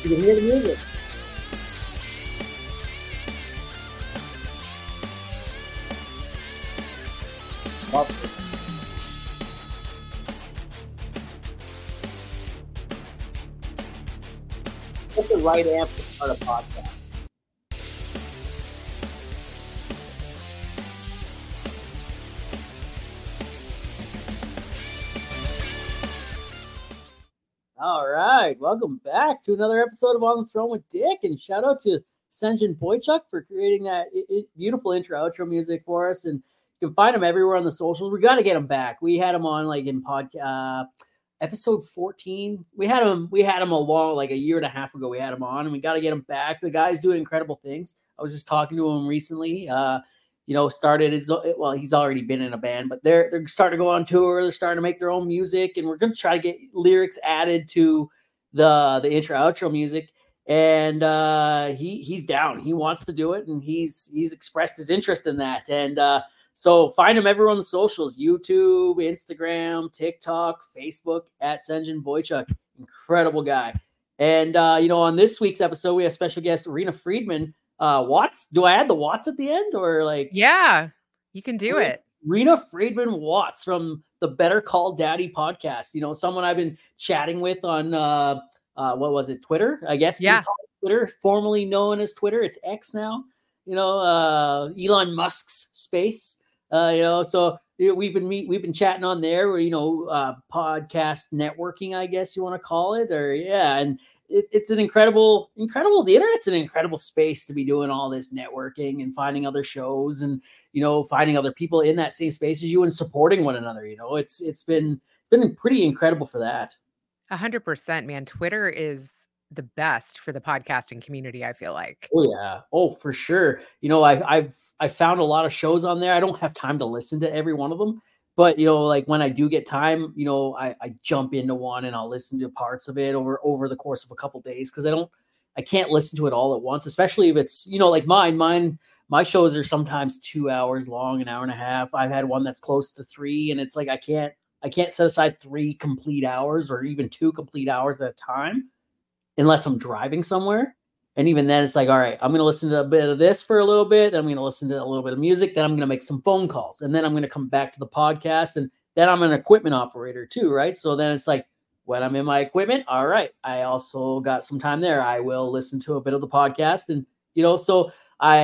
You can hear the music. Love it. What's the right amp to start a podcast? All right, welcome back to another episode of On the Throne with Dick, and shout out to Senjin Boychuk for creating that beautiful intro outro music for us. And you can find him everywhere on the socials. We got to get him back. We had him on like in podcast episode 14. We had him a year and a half ago. We had him on, and we got to get him back. The guy's doing incredible things. I was just talking to him recently. Started he's already been in a band, but they're starting to go on tour. They're starting to make their own music, and we're going to try to get lyrics added to the intro outro music. And he's down. He wants to do it, and he's expressed his interest in that. And so find him everywhere on the socials: YouTube, Instagram, TikTok, Facebook at Senjin Boychuk. Incredible guy. And on this week's episode, we have special guest Rena Friedman. Watts. Do I add the Watts at the end or like? Yeah, you can do it. Rena Friedman Watts from the Better Call Daddy podcast. Someone I've been chatting with on what was it, Twitter? I guess. Yeah. Twitter, formerly known as Twitter. It's X now. Elon Musk's space. So we've been chatting on there. Where podcast networking, I guess you want to call it, and. It's an incredible, the internet's an incredible space to be doing all this networking and finding other shows and, finding other people in that same space as you and supporting one another. It's been pretty incredible for that. 100%, man. Twitter is the best for the podcasting community, I feel like. Oh yeah. Oh, for sure. I've found a lot of shows on there. I don't have time to listen to every one of them. But, like when I do get time, I jump into one and I'll listen to parts of it over the course of a couple of days. Cause I can't listen to it all at once, especially if it's, like my shows are sometimes 2 hours long, an hour and a half. I've had one that's close to 3, and it's like, I can't set aside 3 complete hours or even 2 complete hours at a time unless I'm driving somewhere. And even then it's like, all right, I'm going to listen to a bit of this for a little bit. Then I'm going to listen to a little bit of music. Then I'm going to make some phone calls. And then I'm going to come back to the podcast. And then I'm an equipment operator too, right? So then it's like, when I'm in my equipment, all right, I also got some time there. I will listen to a bit of the podcast. And, so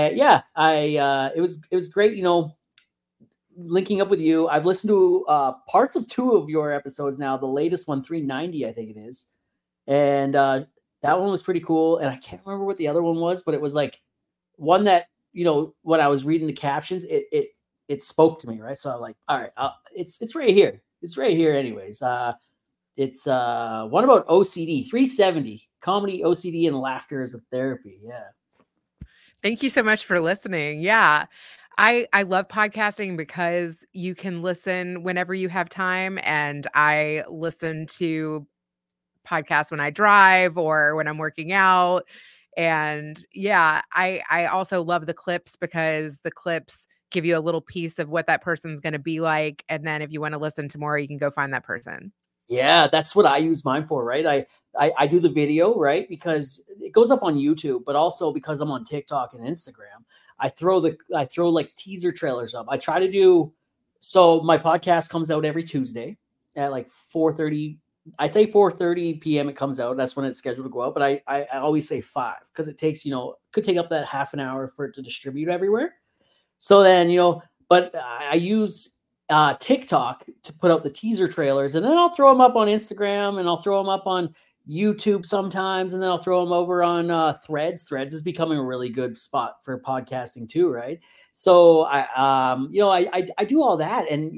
it was great, linking up with you. I've listened to parts of 2 of your episodes now. The latest one, 390, I think it is. And, that one was pretty cool. And I can't remember what the other one was, but it was like one that, when I was reading the captions, it spoke to me. Right. So I'm like, all right, it's right here. It's right here. Anyways, it's one about OCD, 370, comedy, OCD, and laughter as a therapy. Yeah. Thank you so much for listening. Yeah. I love podcasting because you can listen whenever you have time. And I listen to podcast when I drive or when I'm working out. And yeah, I also love the clips because the clips give you a little piece of what that person's going to be like. And then if you want to listen to more, you can go find that person. Yeah, that's what I use mine for, right? I do the video, right? Because it goes up on YouTube, but also because I'm on TikTok and Instagram, I throw like teaser trailers up. I try to do, so my podcast comes out every Tuesday at like 4:30. I say 4:30 p.m. it comes out. That's when it's scheduled to go out. But I always say 5 because it takes, could take up that half an hour for it to distribute everywhere. So then, but I use TikTok to put out the teaser trailers, and then I'll throw them up on Instagram, and I'll throw them up on YouTube sometimes, and then I'll throw them over on Threads. Threads is becoming a really good spot for podcasting too, right? So I do all that, and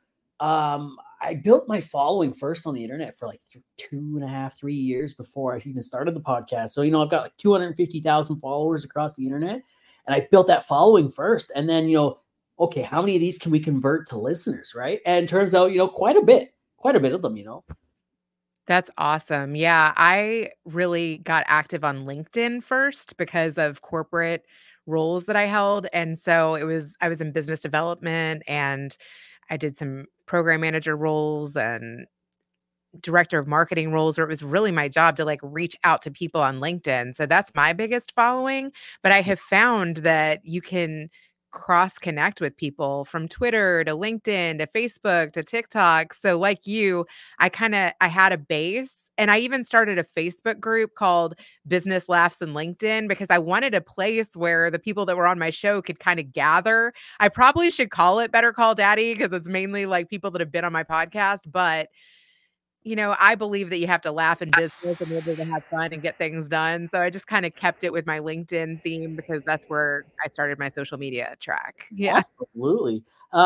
I built my following first on the internet for like 2.5, 3 years before I even started the podcast. So, I've got like 250,000 followers across the internet, and I built that following first. And then, okay, how many of these can we convert to listeners? Right. And it turns out, quite a bit of them, That's awesome. Yeah. I really got active on LinkedIn first because of corporate roles that I held. And so I was in business development, and I did some program manager roles and director of marketing roles where it was really my job to like reach out to people on LinkedIn. So that's my biggest following. But I have found that you can cross connect with people from Twitter to LinkedIn to Facebook to TikTok. So like you, I had a base, and I even started a Facebook group called Business Laughs in LinkedIn because I wanted a place where the people that were on my show could kind of gather. I probably should call it Better Call Daddy because it's mainly like people that have been on my podcast, but I believe that you have to laugh in business in order to have fun and get things done. So I just kind of kept it with my LinkedIn theme because that's where I started my social media track. Yeah. Absolutely.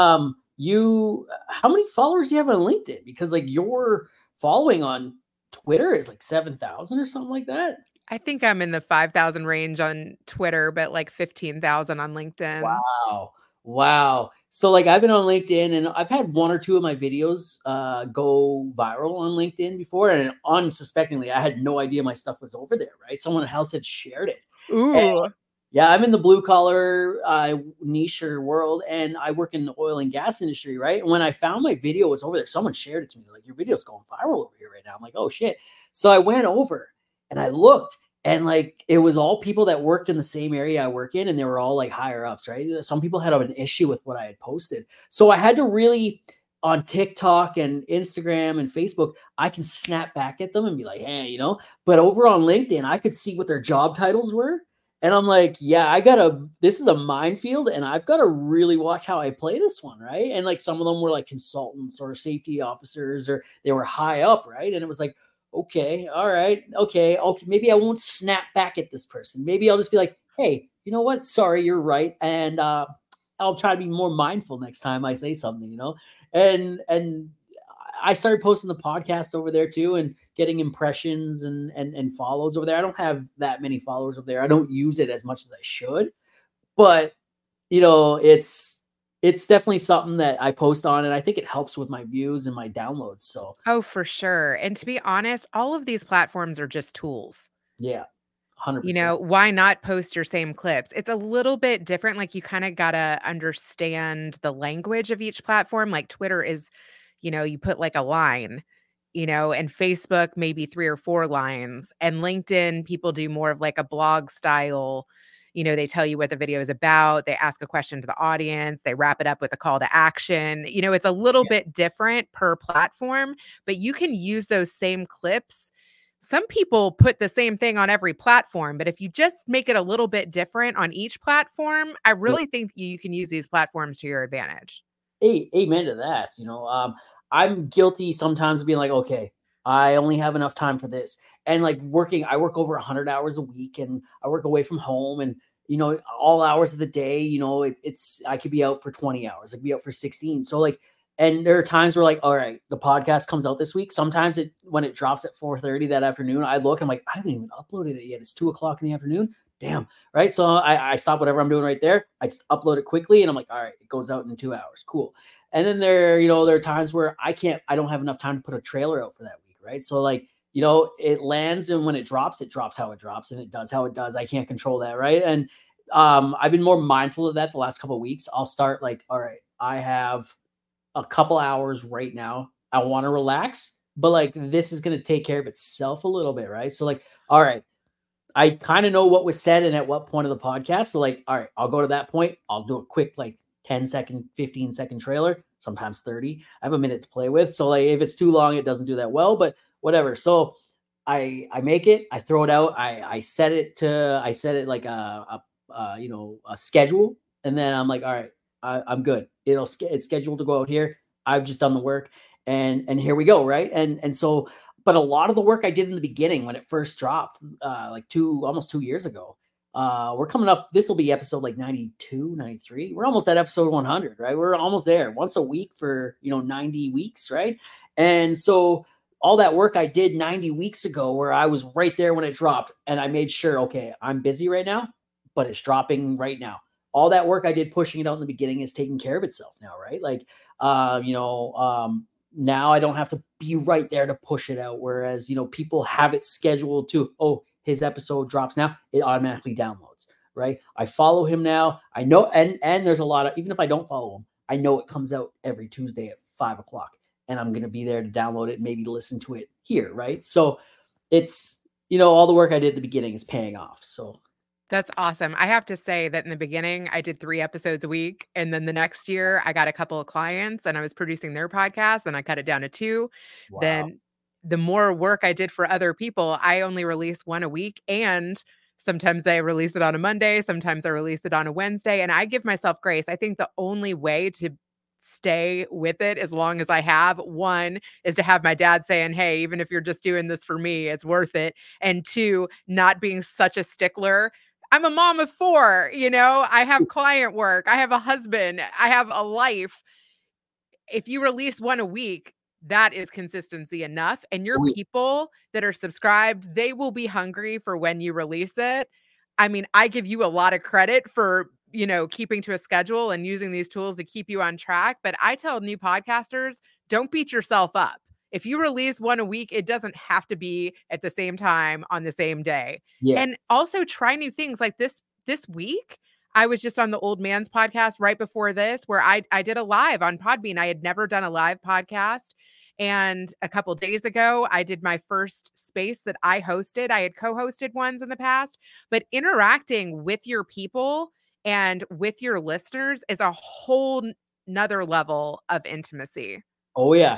How many followers do you have on LinkedIn? Because like your following on Twitter is like 7,000 or something like that. I think I'm in the 5,000 range on Twitter, but like 15,000 on LinkedIn. Wow. So like I've been on LinkedIn and I've had one or two of my videos go viral on LinkedIn before, and unsuspectingly I had no idea my stuff was over there, right? Someone else had shared it. Ooh. Yeah, I'm in the blue collar niche or world, and I work in the oil and gas industry, right? And when I found my video was over there, someone shared it to me, like, your video's going viral over here right now. I'm like, oh shit. So I went over and I looked, and like it was all people that worked in the same area I work in, and they were all like higher ups, right? Some people had an issue with what I had posted. So I had to really, on TikTok and Instagram and Facebook, I can snap back at them and be like, hey, but over on LinkedIn, I could see what their job titles were. And I'm like, yeah, this is a minefield, and I've got to really watch how I play this one, right? And like some of them were like consultants or safety officers, or they were high up, right? And it was like, okay, all right, okay, maybe I won't snap back at this person. Maybe I'll just be like, hey, you know what? Sorry, you're right. And I'll try to be more mindful next time I say something, And I started posting the podcast over there too, and getting impressions and follows over there. I don't have that many followers over there. I don't use it as much as I should, but it's definitely something that I post on, and I think it helps with my views and my downloads. So Oh, for sure. And to be honest, all of these platforms are just tools. yeah, 100%. Why not post your same clips? It's a little bit different. Like you kind of got to understand the language of each platform. Like Twitter is, you put like a line, and Facebook maybe 3 or 4 lines. And LinkedIn, people do more of like a blog style. They tell you what the video is about. They ask a question to the audience. They wrap it up with a call to action. It's a little bit different per platform, but you can use those same clips. Some people put the same thing on every platform, but if you just make it a little bit different on each platform, I really think you can use these platforms to your advantage. Hey, amen to that. I'm guilty sometimes of being like, okay, I only have enough time for this. And like I work over 100 hours a week, and I work away from home, and all hours of the day, I could be out for 20 hours. I could be out for 16. So like, and there are times where like, all right, the podcast comes out this week. Sometimes when it drops at 4:30 that afternoon, I look, I'm like, I haven't even uploaded it yet. It's 2:00 in the afternoon. Damn. Right. So I stop whatever I'm doing right there. I just upload it quickly, and I'm like, all right, it goes out in 2 hours. Cool. And then there are times where I don't have enough time to put a trailer out for that week. Right. So like, it lands, and when it drops how it drops, and it does how it does. I can't control that. Right. And I've been more mindful of that the last couple of weeks. I'll start like, all right, I have a couple hours right now. I want to relax, but like this is going to take care of itself a little bit. Right. So like, all right, I kind of know what was said and at what point of the podcast. So like, all right, I'll go to that point. I'll do a quick, like 10-second, 15-second trailer, sometimes 30. I have a minute to play with. So like, if it's too long, it doesn't do that well, but whatever. So I make it, I throw it out. I set it like a schedule. And then I'm like, all right, I'm good. It's scheduled to go out here. I've just done the work, and here we go. Right. And so, but a lot of the work I did in the beginning when it first dropped, like almost 2 years ago, we're coming up. This will be episode like 92, 93. We're almost at episode 100, right? We're almost there, once a week for, 90 weeks. Right. And so all that work I did 90 weeks ago, where I was right there when it dropped, and I made sure, okay, I'm busy right now, but it's dropping right now. All that work I did pushing it out in the beginning is taking care of itself now, right? Like, now I don't have to be right there to push it out. Whereas, people have it scheduled to, oh, his episode drops now, it automatically downloads, right? I follow him now. I know, and there's a lot of, even if I don't follow him, I know it comes out every Tuesday at 5:00. and I'm going to be there to download it and maybe listen to it here. Right. So it's, all the work I did at the beginning is paying off. So That's awesome. I have to say that in the beginning, I did 3 episodes a week, and then the next year, I got a couple of clients, and I was producing their podcast, and I cut it down to 2. wow. Then the more work I did for other people, I only release 1 a week, and sometimes I release it on a Monday, sometimes I release it on a Wednesday, and I give myself grace. I think the only way to stay with it as long as I have, 1, is to have my dad saying, "Hey, even if you're just doing this for me, it's worth it," and 2, not being such a stickler. I'm a mom of 4, I have client work, I have a husband, I have a life. If you release 1 a week, that is consistency enough, and your We- people that are subscribed, they will be hungry for when you release it. I mean, I give you a lot of credit for, keeping to a schedule and using these tools to keep you on track, but I tell new podcasters, don't beat yourself up. If you release 1 a week, it doesn't have to be at the same time on the same day. Yeah. And also try new things like this week. I was just on the Old Man's podcast right before this, where I did a live on Podbean. I had never done a live podcast. And a couple days ago, I did my first space that I hosted. I had co-hosted ones in the past, but interacting with your people and with your listeners is a whole nother level of intimacy. Oh yeah.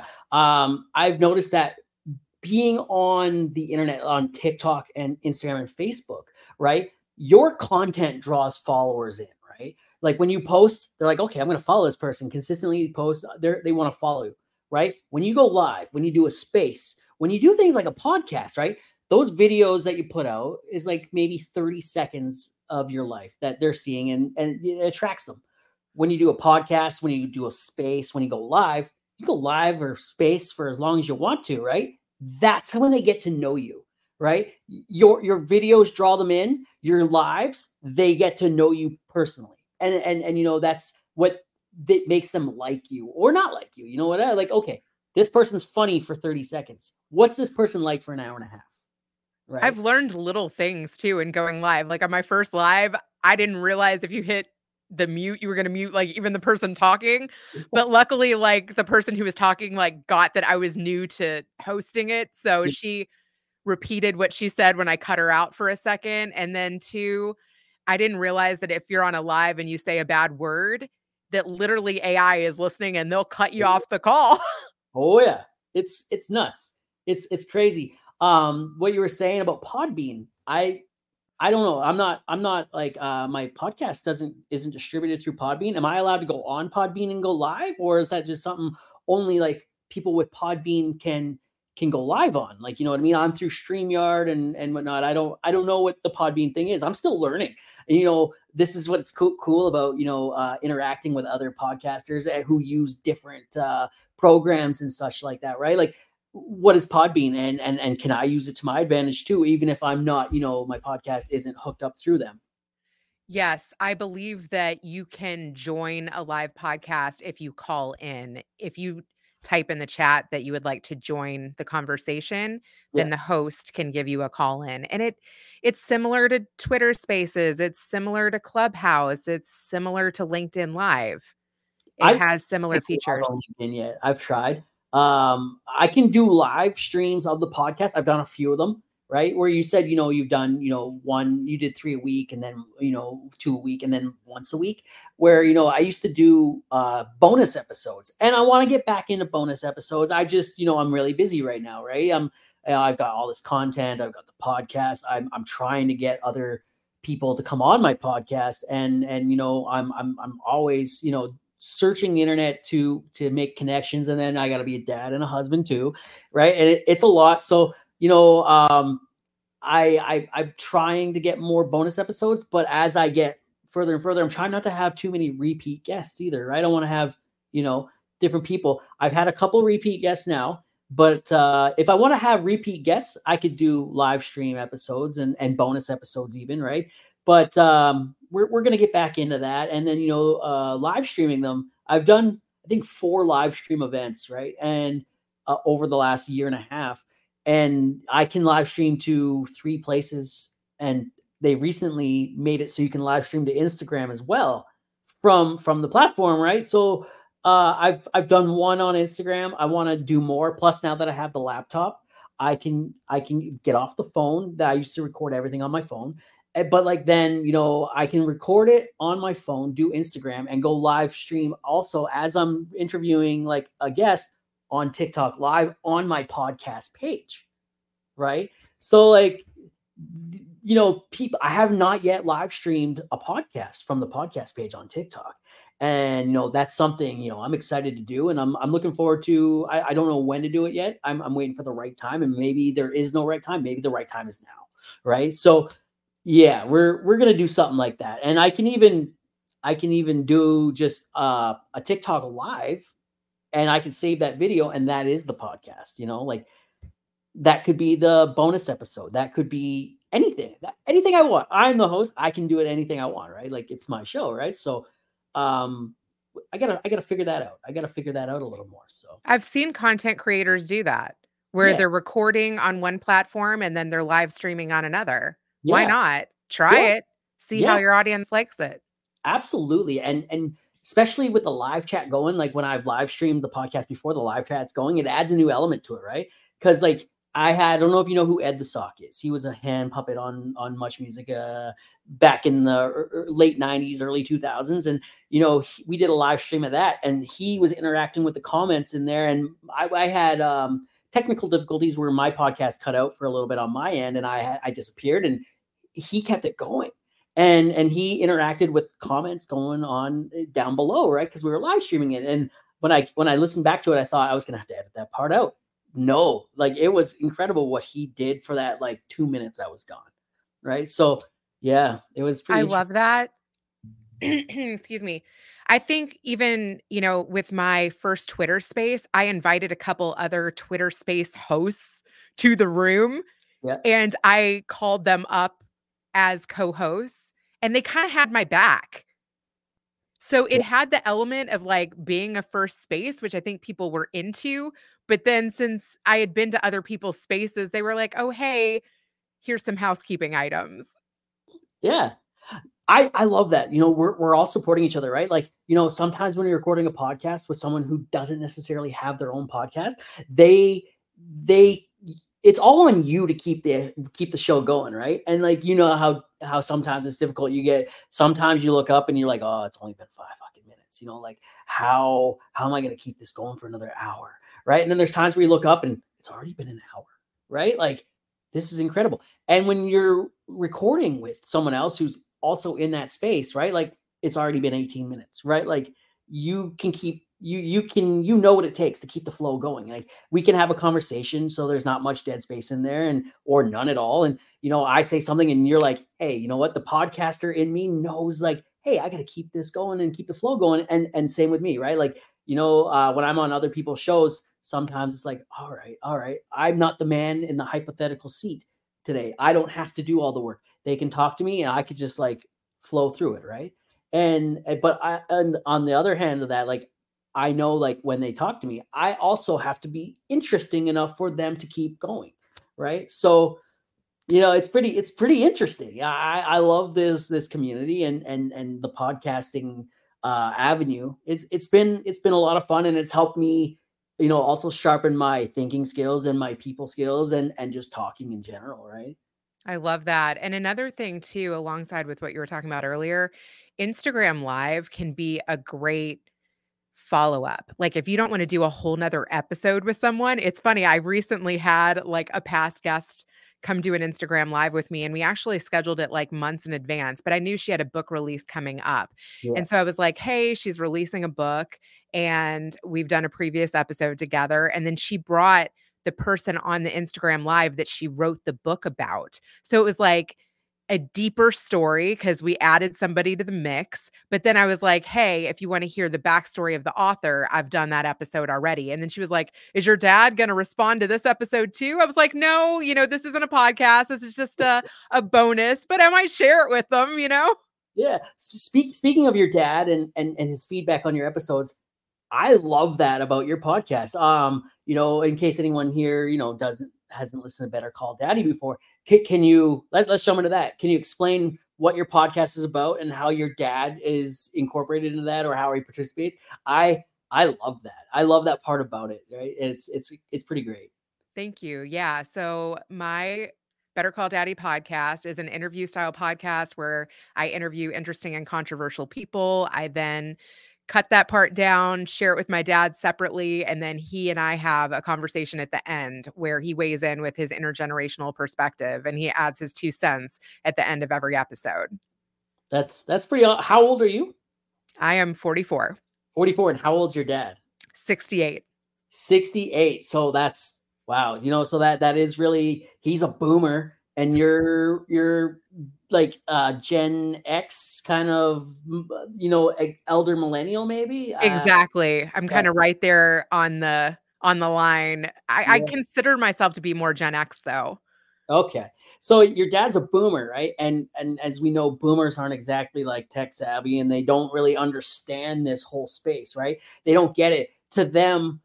I've noticed that being on the internet, on TikTok and Instagram and Facebook, right? Your content draws followers in, right? Like when you post, they're like, okay, I'm going to follow this person, consistently post. They want to follow you, right? When you go live, when you do a space, when you do things like a podcast, right? Those videos that you put out is like maybe 30 seconds of your life that they're seeing, and it attracts them. When you do a podcast, when you do a space, when you go live, or space for as long as you want to, right? That's how when they get to know you, right? Your videos draw them in, your lives, they get to know you personally. And that's what that makes them like you or not like you. You know what? Like, okay, this person's funny for 30 seconds. What's this person like for an hour and a half? Right. I've learned little things too in going live. Like on my first live, I didn't realize if you hit the mute, you were going to mute like even the person talking. But luckily, like the person who was talking, like got that I was new to hosting it. So she repeated what she said when I cut her out for a second. And then 2, I didn't realize that if you're on a live and you say a bad word, that literally AI is listening and they'll cut you off the call. Oh yeah. It's nuts. It's crazy. What you were saying about Podbean, I don't know. I'm not like my podcast isn't distributed through Podbean. Am I allowed to go on Podbean and go live, or is that just something only like people with Podbean can go live on? Like, you know what I mean? I'm through StreamYard and whatnot. I don't know what the Podbean thing is. I'm still learning. And this is what's cool about interacting with other podcasters who use different programs and such like that, right? Like, what is Podbean, and can I use it to my advantage too, even if I'm not, my podcast isn't hooked up through them? Yes, I believe that you can join a live podcast if you call in. If you type in the chat that you would like to join the conversation, then Yeah. the host can give you a call in. And it's similar to Twitter Spaces, it's similar to Clubhouse, it's similar to LinkedIn Live. It I has similar features. haven't LinkedIn yet. I've tried. I can do live streams of the podcast. I've done a few of them, right? Where you said, you've done, one, you did 3 a week, and then, 2 a week, and then once a week, where, I used to do bonus episodes, and I want to get back into bonus episodes. I just, I'm really busy right now, right? I've got all this content. I've got the podcast. I'm trying to get other people to come on my podcast, and I'm always, searching the internet to make connections, and then I got to be a dad and a husband too, right? And it's a lot. So I'm trying to get more bonus episodes, but as I get further and further, I'm trying not to have too many repeat guests either. I don't want to have different people. I've had a couple repeat guests now, but if I want to have repeat guests, I could do live stream episodes and bonus episodes even, right? But we're going to get back into that. And then, live streaming them. I've done, I think, 4 live stream events, right? And over the last year and a half. And I can live stream to 3 places. And they recently made it so you can live stream to Instagram as well from the platform, right? So I've done one on Instagram. I want to do more. Plus, now that I have the laptop, I can get off the phone. That I used to record everything on my phone. But like then, I can record it on my phone, do Instagram, and go live stream also as I'm interviewing like a guest on TikTok live on my podcast page. Right. So like, people, I have not yet live streamed a podcast from the podcast page on TikTok. And, that's something, I'm excited to do. And I'm looking forward to, I don't know when to do it yet. I'm waiting for the right time, and maybe there is no right time. Maybe the right time is now. Right. So yeah, we're going to do something like that. And I can even do just a TikTok live, and I can save that video, and that is the podcast, like that could be the bonus episode. That could be anything I want. I'm the host. I can do it anything I want, right? Like it's my show, right? So I gotta figure that out. I gotta figure that out a little more. So I've seen content creators do that, where yeah, they're recording on one platform and then they're live streaming on another. Why yeah, not? Try yeah, it. See how yeah, your audience likes it. absolutely. And especially with the live chat going, like when I've live streamed the podcast before the live chat's going, it adds a new element to it, right? Because like I don't know if you know who Ed the Sock is. He was a hand puppet on Much Music back in the late 90s, early 2000s. And, we did a live stream of that, and he was interacting with the comments in there. And I had technical difficulties where my podcast cut out for a little bit on my end, and I disappeared, and he kept it going. And he interacted with comments going on down below, right? Because we were live streaming it. And when I listened back to it, I thought I was gonna have to edit that part out. No, like it was incredible what he did for that like 2 minutes I was gone. Right. So yeah, it was pretty I love interesting. that. Excuse me. I think even, with my first Twitter space, I invited a couple other Twitter space hosts to the room, Yeah. and I called them up as co-hosts, and they kind of had my back. So it Yeah. had the element of like being a first space, which I think people were into. But then since I had been to other people's spaces, they were like, oh, hey, here's some housekeeping items. Yeah. I love that. We're all supporting each other, right? Like, sometimes when you're recording a podcast with someone who doesn't necessarily have their own podcast, they it's all on you to keep the show going, right? And like how sometimes it's difficult. Sometimes you look up and you're like, oh, it's only been 5 fucking minutes. Like how am I going to keep this going for another hour, right? And then there's times where you look up and it's already been an hour, right? Like this is incredible. And when you're recording with someone else who's also in that space, right? Like it's already been 18 minutes, right? Like you can keep you know what it takes to keep the flow going. Like we can have a conversation so there's not much dead space in there or none at all. And I say something and you're like, hey, you know what? The podcaster in me knows like, hey, I got to keep this going and keep the flow going. And same with me, right? Like, when I'm on other people's shows, sometimes it's like, all right. I'm not the man in the hypothetical seat today. I don't have to do all the work. They can talk to me and I could just like flow through it, right? And on the other hand of that, like I know like when they talk to me, I also have to be interesting enough for them to keep going, right? So it's pretty interesting. I love this community and the podcasting avenue. It's been a lot of fun, and it's helped me also sharpen my thinking skills and my people skills and just talking in general, right? I love that. And another thing too, alongside with what you were talking about earlier, Instagram Live can be a great follow-up. Like if you don't want to do a whole nother episode with someone, it's funny. I recently had like a past guest come do an Instagram Live with me, and we actually scheduled it like months in advance, but I knew she had a book release coming up. Yeah. And so I was like, hey, she's releasing a book and we've done a previous episode together. And then she brought the person on the Instagram Live that she wrote the book about. So it was like a deeper story because we added somebody to the mix. But then I was like, hey, if you want to hear the backstory of the author, I've done that episode already. And then she was like, is your dad going to respond to this episode too? I was like, no, this isn't a podcast. This is just a bonus, but I might share it with them, Yeah. Speaking of your dad and his feedback on your episodes, I love that about your podcast. In case anyone here, hasn't listened to Better Call Daddy before, can you let's jump into that. Can you explain what your podcast is about and how your dad is incorporated into that or how he participates? I I love that. I love that part about it, right? It's pretty great. Thank you. Yeah. So my Better Call Daddy podcast is an interview style podcast where I interview interesting and controversial people. I then cut that part down, share it with my dad separately, and then he and I have a conversation at the end where he weighs in with his intergenerational perspective and he adds his 2 cents at the end of every episode. That's pretty. How old are you? I am 44. 44. And how old's your dad? 68. 68. So that's wow. So that is really, he's a boomer and you're like Gen X kind of, elder millennial maybe. Exactly. I'm kind of right there on the line. I Yeah. consider myself to be more Gen X though. Okay. So your dad's a boomer, right? And as we know, boomers aren't exactly like tech savvy and they don't really understand this whole space, right? They don't get it. To them,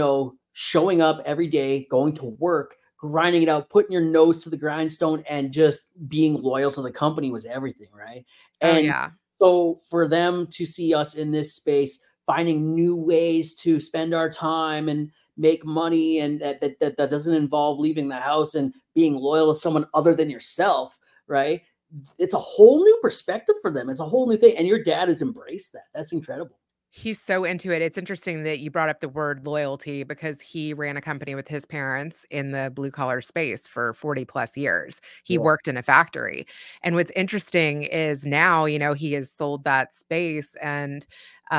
showing up every day, going to work, grinding it out, putting your nose to the grindstone and just being loyal to the company was everything, right? Oh And yeah. so for them to see us in this space, finding new ways to spend our time and make money, and that doesn't involve leaving the house and being loyal to someone other than yourself, right? It's a whole new perspective for them. It's a whole new thing. And your dad has embraced that. That's incredible. He's so into it. It's interesting that you brought up the word loyalty because he ran a company with his parents in the blue collar space for 40 plus years. He Yeah. worked in a factory. And what's interesting is now, he has sold that space and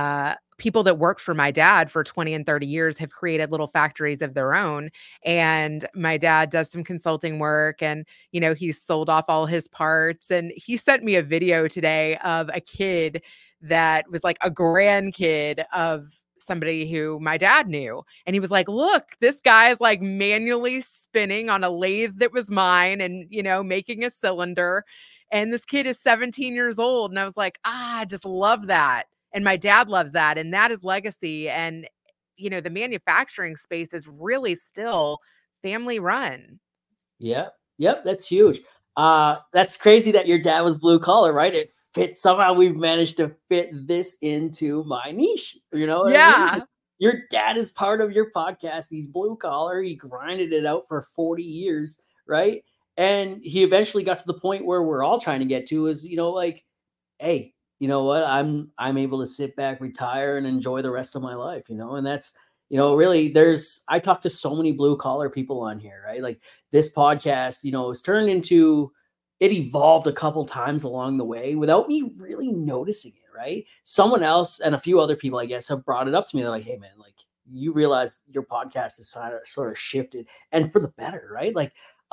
people that worked for my dad for 20 and 30 years have created little factories of their own. And my dad does some consulting work and, he's sold off all his parts. And he sent me a video today of a kid that was like a grandkid of somebody who my dad knew. And he was like, look, this guy is like manually spinning on a lathe that was mine and, making a cylinder. And this kid is 17 years old. And I was like, I just love that. And my dad loves that. And that is legacy. And, the manufacturing space is really still family run. Yeah. Yep. That's huge. That's crazy that your dad was blue collar, right? It fits somehow. We've managed to fit this into my niche. You know what I mean? Yeah. Your dad is part of your podcast. He's blue collar. He grinded it out for 40 years, right? And he eventually got to the point where we're all trying to get to is, like, hey, you know what? I'm able to sit back, retire, and enjoy the rest of my life, and that's, really I talk to so many blue collar people on here, right? Like this podcast, is turned into, it evolved a couple times along the way without me really noticing it, right? Someone else and a few other people, I guess, have brought it up to me. They're like, hey man, like you realize your podcast is sort of shifted and for the better, right? Like,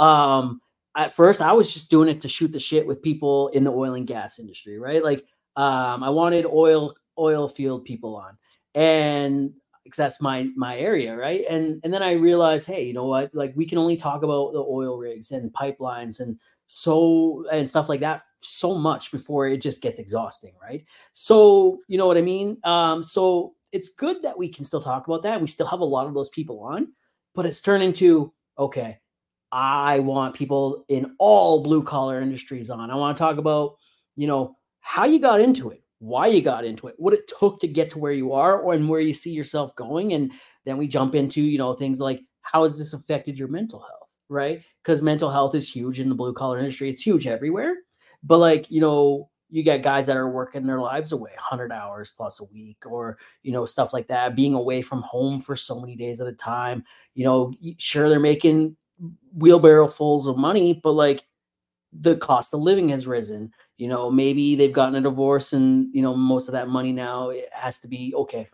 at first I was just doing it to shoot the shit with people in the oil and gas industry, right? Like, I wanted oil field people on, and because that's my area, right? And then I realized, hey, you know what? Like we can only talk about the oil rigs and pipelines and stuff like that so much before it just gets exhausting, right? So you know what I mean? So it's good that we can still talk about that. We still have a lot of those people on, but it's turned into, okay, I want people in all blue collar industries on. I want to talk about, how you got into it, why you got into it, what it took to get to where you are and where you see yourself going. And then we jump into, things like, how has this affected your mental health, right? Because mental health is huge in the blue collar industry. It's huge everywhere. But like, you get guys that are working their lives away 100 hours plus a week or, stuff like that, being away from home for so many days at a time. Sure, they're making wheelbarrow fulls of money, but like the cost of living has risen. Maybe they've gotten a divorce and, most of that money now it has to be, okay,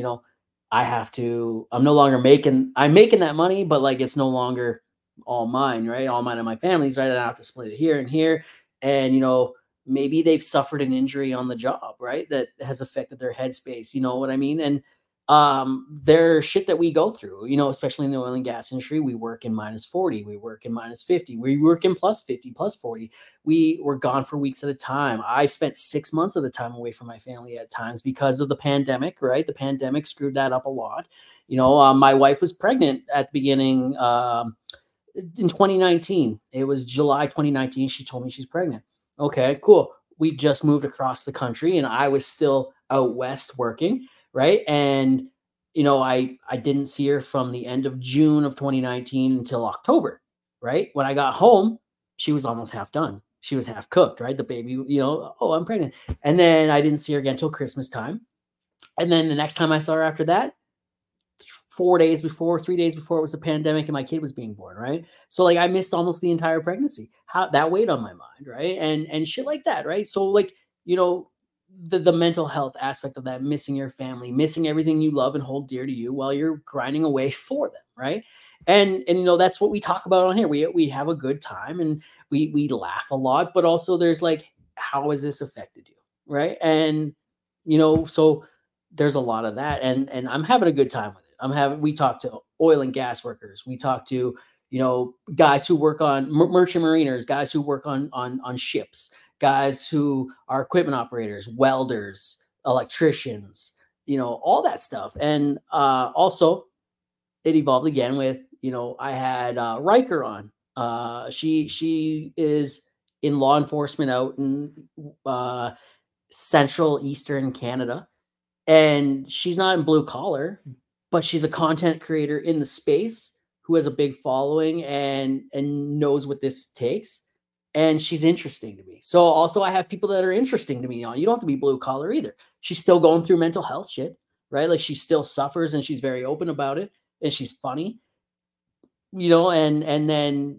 I'm no longer I'm making that money, but like, it's no longer all mine, right? All mine and my family's, right? I have to split it here and here. And, maybe they've suffered an injury on the job, right? That has affected their headspace. You know what I mean? And, there's shit that we go through, especially in the oil and gas industry. We work in -40, we work in -50, we work in +50, +40. We were gone for weeks at a time. I spent 6 months at a time away from my family at times because of the pandemic, right? The pandemic screwed that up a lot. My wife was pregnant at the beginning, in 2019. It was July 2019. She told me she's pregnant. Okay, cool. We just moved across the country and I was still out west working, right? And I didn't see her from the end of June of 2019 until October, right? When I got home, she was almost half done. She was half cooked, right? The baby, oh, I'm pregnant. And then I didn't see her again until Christmas time. And then the next time I saw her after that, 3 days before it was a pandemic and my kid was being born, right? So like I missed almost the entire pregnancy. How that weighed on my mind, right? And shit like that, right? So like, the mental health aspect of that, missing your family, missing everything you love and hold dear to you while you're grinding away for them, right? And that's what we talk about on here. We have a good time and we laugh a lot, but also there's like, how has this affected you, right? And so there's a lot of that, and I'm having a good time with it. We talk to oil and gas workers, we talk to guys who work on merchant mariners, guys who work on ships, guys who are equipment operators, welders, electricians, all that stuff. And also it evolved again with, I had Riker on. She is in law enforcement out in central eastern Canada, and she's not in blue collar, but she's a content creator in the space who has a big following and knows what this takes. And she's interesting to me. So also I have people that are interesting to me on. You don't have to be blue collar either. She's still going through mental health shit, right? Like she still suffers and she's very open about it and she's funny, and then,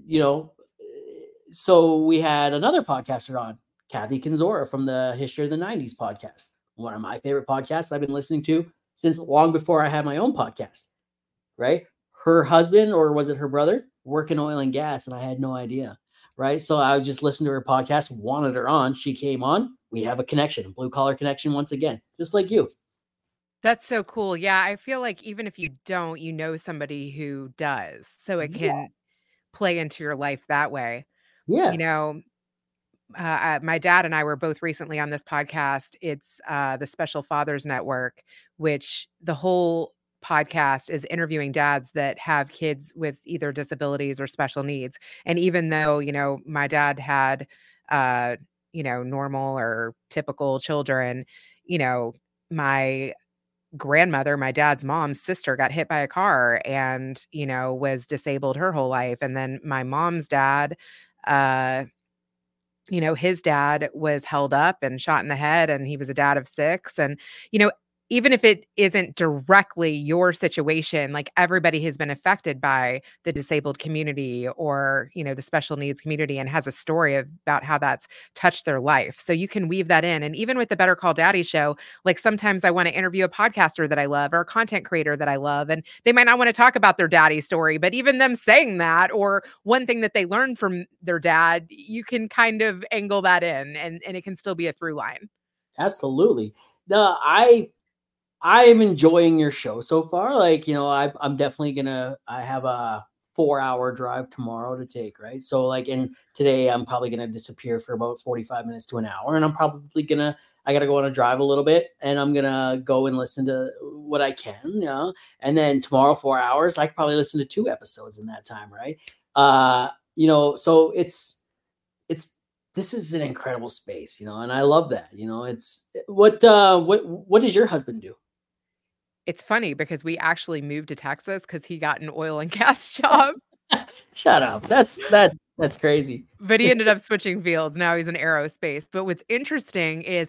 so we had another podcaster on, Kathy Kinzora from the History of the 90s podcast. One of my favorite podcasts I've been listening to since long before I had my own podcast, right? Her husband, or was it her brother, work in oil and gas, and I had no idea, right? So I would just listen to her podcast, wanted her on. She came on. We have a connection, a blue collar connection once again, just like you. That's so cool. Yeah, I feel like even if you don't, you know somebody who does, so it can play into your life that way. Yeah. You know, my dad and I were both recently on this podcast. It's the Special Fathers Network, which the whole podcast is interviewing dads that have kids with either disabilities or special needs. And even though, my dad had, normal or typical children, my grandmother, my dad's mom's sister, got hit by a car and, was disabled her whole life. And then my mom's dad, his dad was held up and shot in the head, and he was a dad of 6. And, even if it isn't directly your situation, like everybody has been affected by the disabled community or, the special needs community and has a story about how that's touched their life. So you can weave that in. And even with the Better Call Daddy show, like sometimes I want to interview a podcaster that I love or a content creator that I love, and they might not want to talk about their daddy story, but even them saying that or one thing that they learned from their dad, you can kind of angle that in and it can still be a through line. Absolutely. No, I am enjoying your show so far. Like, I'm definitely I have a 4-hour drive tomorrow to take, right? So like, and today I'm probably going to disappear for about 45 minutes to an hour. And I'm probably I got to go on a drive a little bit and I'm going to go and listen to what I can, and then tomorrow, 4 hours, I could probably listen to 2 episodes in that time. Right. So this is an incredible space, and I love that, it's what does your husband do? It's funny because we actually moved to Texas because he got an oil and gas job. Shut up. That's crazy. But he ended up switching fields. Now he's in aerospace. But what's interesting is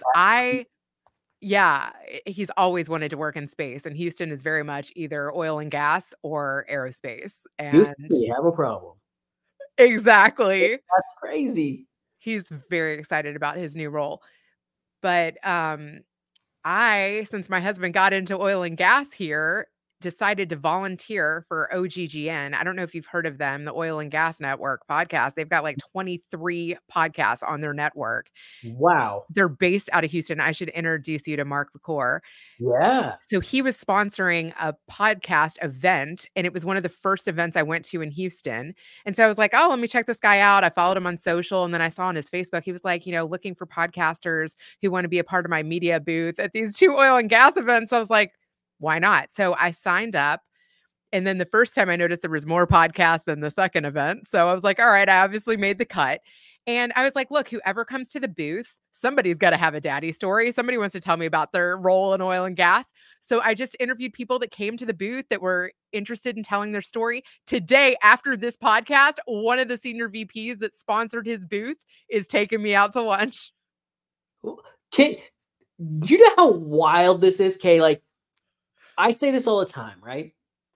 he's always wanted to work in space. And Houston is very much either oil and gas or aerospace. And Houston, we have a problem. Exactly. That's crazy. He's very excited about his new role. But since my husband got into oil and gas here, decided to volunteer for OGGN. I don't know if you've heard of them, the Oil and Gas Network podcast. They've got like 23 podcasts on their network. Wow. They're based out of Houston. I should introduce you to Mark LaCour. Yeah. So he was sponsoring a podcast event, and it was one of the first events I went to in Houston. And so I was like, oh, let me check this guy out. I followed him on social, and then I saw on his Facebook, he was like, looking for podcasters who want to be a part of my media booth at these 2 oil and gas events. So I was like, why not? So I signed up. And then the first time I noticed there was more podcasts than the second event. So I was like, all right, I obviously made the cut. And I was like, look, whoever comes to the booth, somebody's got to have a daddy story. Somebody wants to tell me about their role in oil and gas. So I just interviewed people that came to the booth that were interested in telling their story. Today, after this podcast, one of the senior VPs that sponsored his booth is taking me out to lunch. Do you know how wild this is, Kay? Like, I say this all the time, right?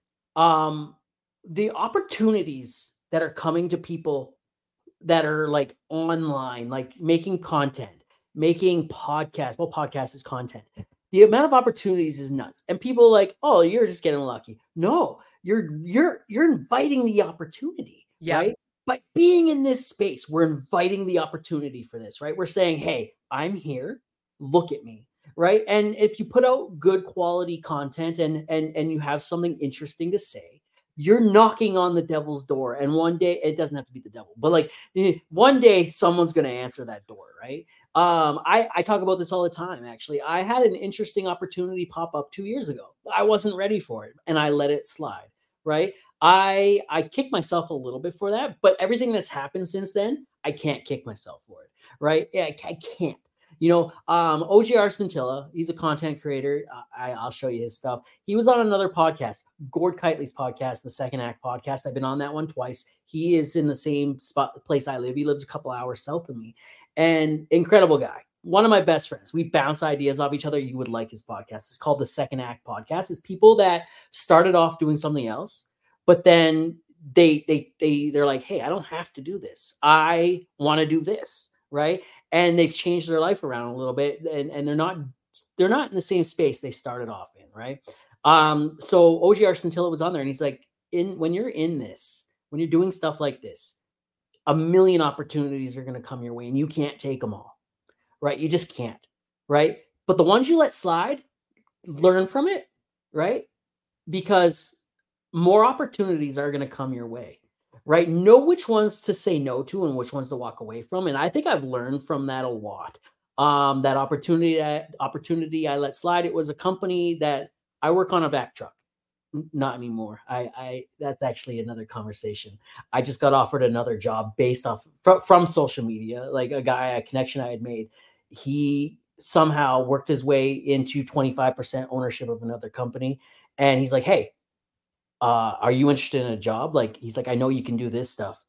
The opportunities that are coming to people that are like online, like making content, making podcasts. Well, podcast is content. The amount of opportunities is nuts. And people are like, oh, you're just getting lucky. No, you're inviting the opportunity, right? By being in this space, we're inviting the opportunity for this, right? We're saying, hey, I'm here. Look at me, right? And if you put out good quality content and you have something interesting to say, you're knocking on the devil's door. And one day, it doesn't have to be the devil, but like one day someone's going to answer that door, right? I talk about this all the time, actually. I had an interesting opportunity pop up 2 years ago. I wasn't ready for it, and I let it slide, right? I kicked myself a little bit for that, but everything that's happened since then, I can't kick myself for it, right? I can't. You know, OGR Scintilla, he's a content creator. I'll show you his stuff. He was on another podcast, Gord Kitely's podcast, the Second Act podcast. I've been on that one twice. He is in the same place I live. He lives a couple hours south of me, and incredible guy. One of my best friends. We bounce ideas off each other. You would like his podcast. It's called the Second Act Podcast. It's people that started off doing something else, but then they're like, hey, I don't have to do this. I want to do this, right? And they've changed their life around a little bit, and they're not in the same space they started off in, right? So OGR Scintilla was on there, and he's like, when you're in this, when you're doing stuff like this, a million opportunities are going to come your way, and you can't take them all, right? You just can't, right? But the ones you let slide, learn from it, right? Because more opportunities are going to come your way. Right? Know which ones to say no to and which ones to walk away from. And I think I've learned from that a lot. That opportunity I let slide. It was a company that I work on a vac truck. Not anymore. That's actually another conversation. I just got offered another job based off from social media, like a connection I had made. He somehow worked his way into 25% ownership of another company. And he's like, hey, are you interested in a job? Like, he's like, I know you can do this stuff.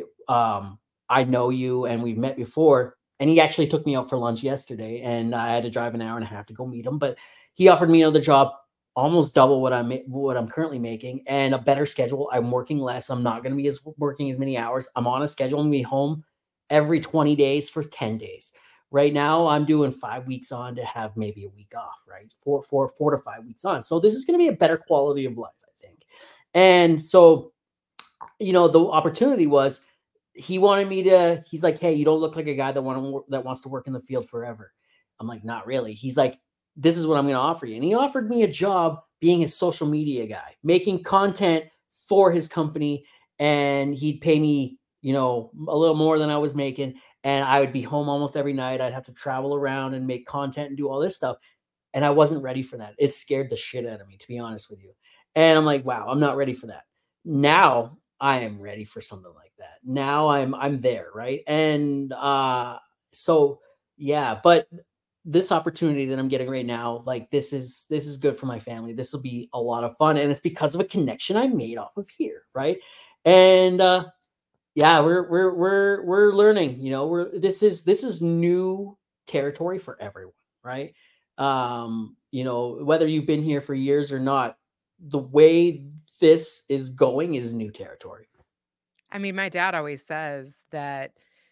I know you and we've met before. And he actually took me out for lunch yesterday, and I had to drive an hour and a half to go meet him. But he offered me another job, almost double what I'm currently making, and a better schedule. I'm working less. I'm not going to be working as many hours. I'm on a schedule. I'm going to be home every 20 days for 10 days. Right now, I'm doing 5 weeks on to have maybe a week off, right? 4 to 5 weeks on. So this is going to be a better quality of life, I think. And so, you know, the opportunity was, he's like, hey, you don't look like a guy that wants to work in the field forever. I'm like, not really. He's like, this is what I'm going to offer you. And he offered me a job being his social media guy, making content for his company. And he'd pay me, you know, a little more than I was making. And I would be home almost every night. I'd have to travel around and make content and do all this stuff. And I wasn't ready for that. It scared the shit out of me, to be honest with you. And I'm like, wow, I'm not ready for that. Now I am ready for something like that. Now I'm there, right? And so yeah, but this opportunity that I'm getting right now, like this is good for my family. This will be a lot of fun, and it's because of a connection I made off of here, right? And yeah, we're learning. You know, this is new territory for everyone, right? You know, whether you've been here for years or not, the way this is going is new territory. I mean, my dad always says that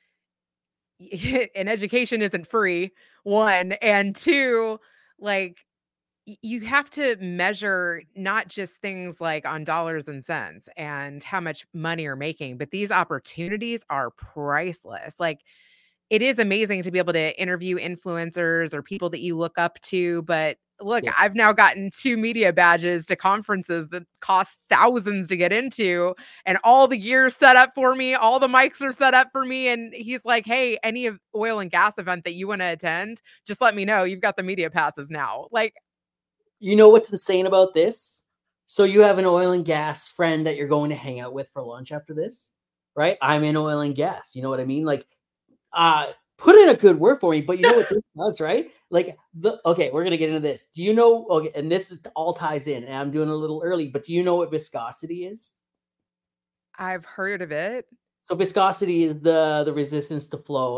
an education isn't free, one, and two, like you have to measure not just things like on dollars and cents and how much money you're making, but these opportunities are priceless. Like, it is amazing to be able to interview influencers or people that you look up to. But look, Yeah. I've now gotten 2 media badges to conferences that cost thousands to get into, and all the gear set up for me. All the mics are set up for me. And he's like, hey, any oil and gas event that you want to attend, just let me know. You've got the media passes now. Like, you know what's insane about this? So you have an oil and gas friend that you're going to hang out with for lunch after this, right? I'm in oil and gas. You know what I mean? Like, put in a good word for me. But you know what this does, right? Like okay, we're gonna get into this. Do you know? Okay, and this is all ties in, and I'm doing a little early, but do you know what viscosity is? I've heard of it. So viscosity is the resistance to flow,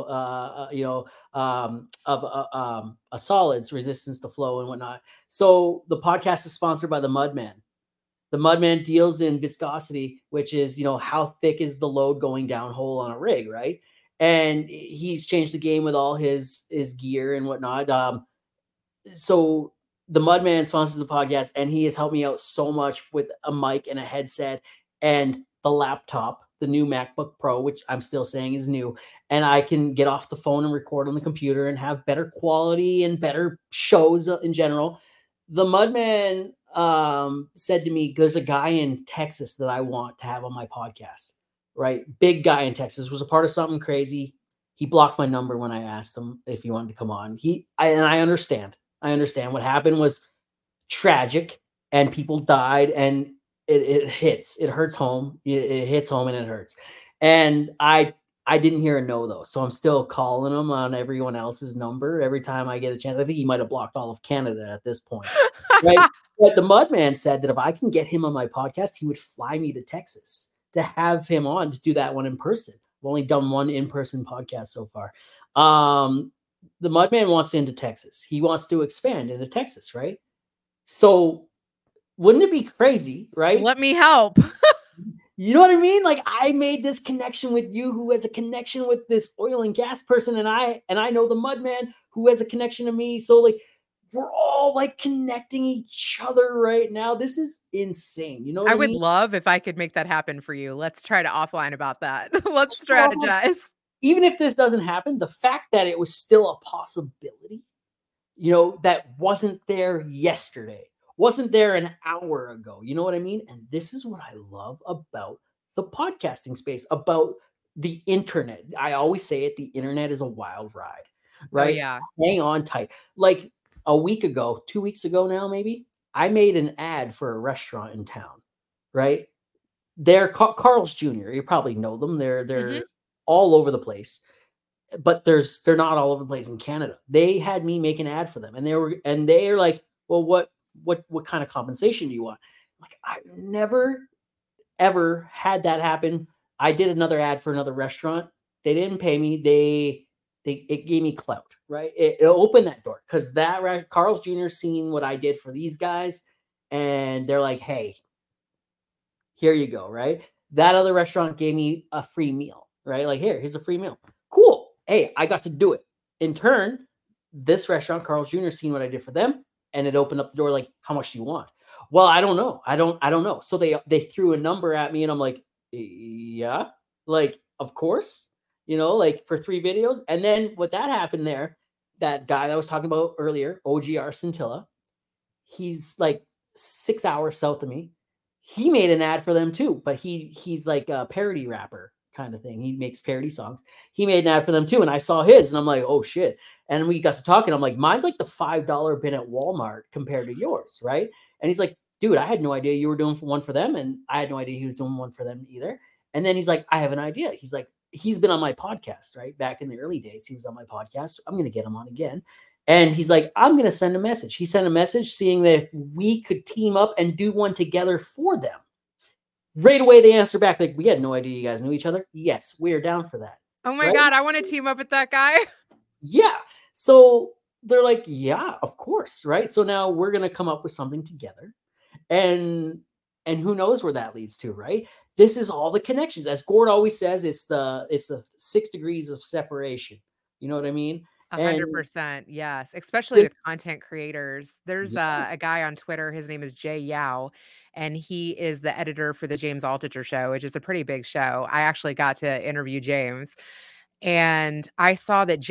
of a solid's resistance to flow and whatnot. So the podcast is sponsored by the Mudman. The Mudman deals in viscosity, which is, how thick is the load going downhole on a rig, right? And he's changed the game with all his gear and whatnot. So the Mudman sponsors the podcast, and he has helped me out so much with a mic and a headset and the laptop, the new MacBook Pro, which I'm still saying is new. And I can get off the phone and record on the computer and have better quality and better shows in general. The Mudman said to me, there's a guy in Texas that I want to have on my podcast, right? Big guy in Texas, was a part of something crazy. He blocked my number when I asked him if he wanted to come on. And I understand. I understand what happened was tragic and people died, and it hurts home. It hits home and it hurts. And I didn't hear a no though. So I'm still calling him on everyone else's number every time I get a chance. I think he might have blocked all of Canada at this point. Right. But the Mudman said that if I can get him on my podcast, he would fly me to Texas to have him on to do that one in person. I've only done one in-person podcast so far. The Mudman wants into Texas. He wants to expand into Texas, right? So wouldn't it be crazy, right? Let me help. You know what I mean? Like, I made this connection with you, who has a connection with this oil and gas person, and I know the Mudman, who has a connection to me. So like, we're all like connecting each other right now. This is insane. You know what I would mean? love if I could make that happen for you. Let's try to offline about that. Let's strategize. Even if this doesn't happen, the fact that it was still a possibility, that wasn't there yesterday, wasn't there an hour ago. You know what I mean? And this is what I love about the podcasting space, about the internet. I always say it, the internet is a wild ride, right? Oh, yeah. Hang on tight. Like a week ago, 2 weeks ago now, maybe, I made an ad for a restaurant in town, right? They're Carl's Jr. You probably know them. They're all over the place, but they're not all over the place in Canada. They had me make an ad for them, and they're like, well, what kind of compensation do you want? Like, I've never ever had that happen. I did another ad for another restaurant. They didn't pay me. It gave me clout, right? It opened that door, because that Carl's Jr. seen what I did for these guys, and they're like, hey, here you go, right? That other restaurant gave me a free meal, right? Like, here's a free meal. Cool. Hey, I got to do it. In turn, this restaurant, Carl's Jr., seen what I did for them, and it opened up the door like, how much do you want? Well, I don't know. I don't know. So they threw a number at me, and I'm like, yeah, like, of course, like, for 3 videos. And then what that happened there, that guy that I was talking about earlier, OGR Scintilla, he's like 6 hours south of me. He made an ad for them too, but he's like a parody rapper kind of thing. He makes parody songs. He made an ad for them too, and I saw his, and I'm like, oh shit. And we got to talking. I'm like, mine's like the $5 bin at Walmart compared to yours, right? And he's like, dude, I had no idea you were doing one for them, and I had no idea he was doing one for them either. And then he's like, I have an idea. He's like, he's been on my podcast, right? Back in the early days, he was on my podcast. I'm going to get him on again. And he's like, I'm going to send a message. He sent a message seeing that if we could team up and do one together for them. Right away, they answer back like, we had no idea you guys knew each other. Yes, we are down for that. Oh my God, I want to team up with that guy. Yeah. So they're like, yeah, of course, right? So now we're going to come up with something together. And who knows where that leads to, right? This is all the connections. As Gord always says, it's the 6 degrees of separation. You know what I mean? 100%. Yes. Especially with content creators. There's a guy on Twitter. His name is Jay Yao, and he is the editor for the James Altucher Show, which is a pretty big show. I actually got to interview James, and I saw that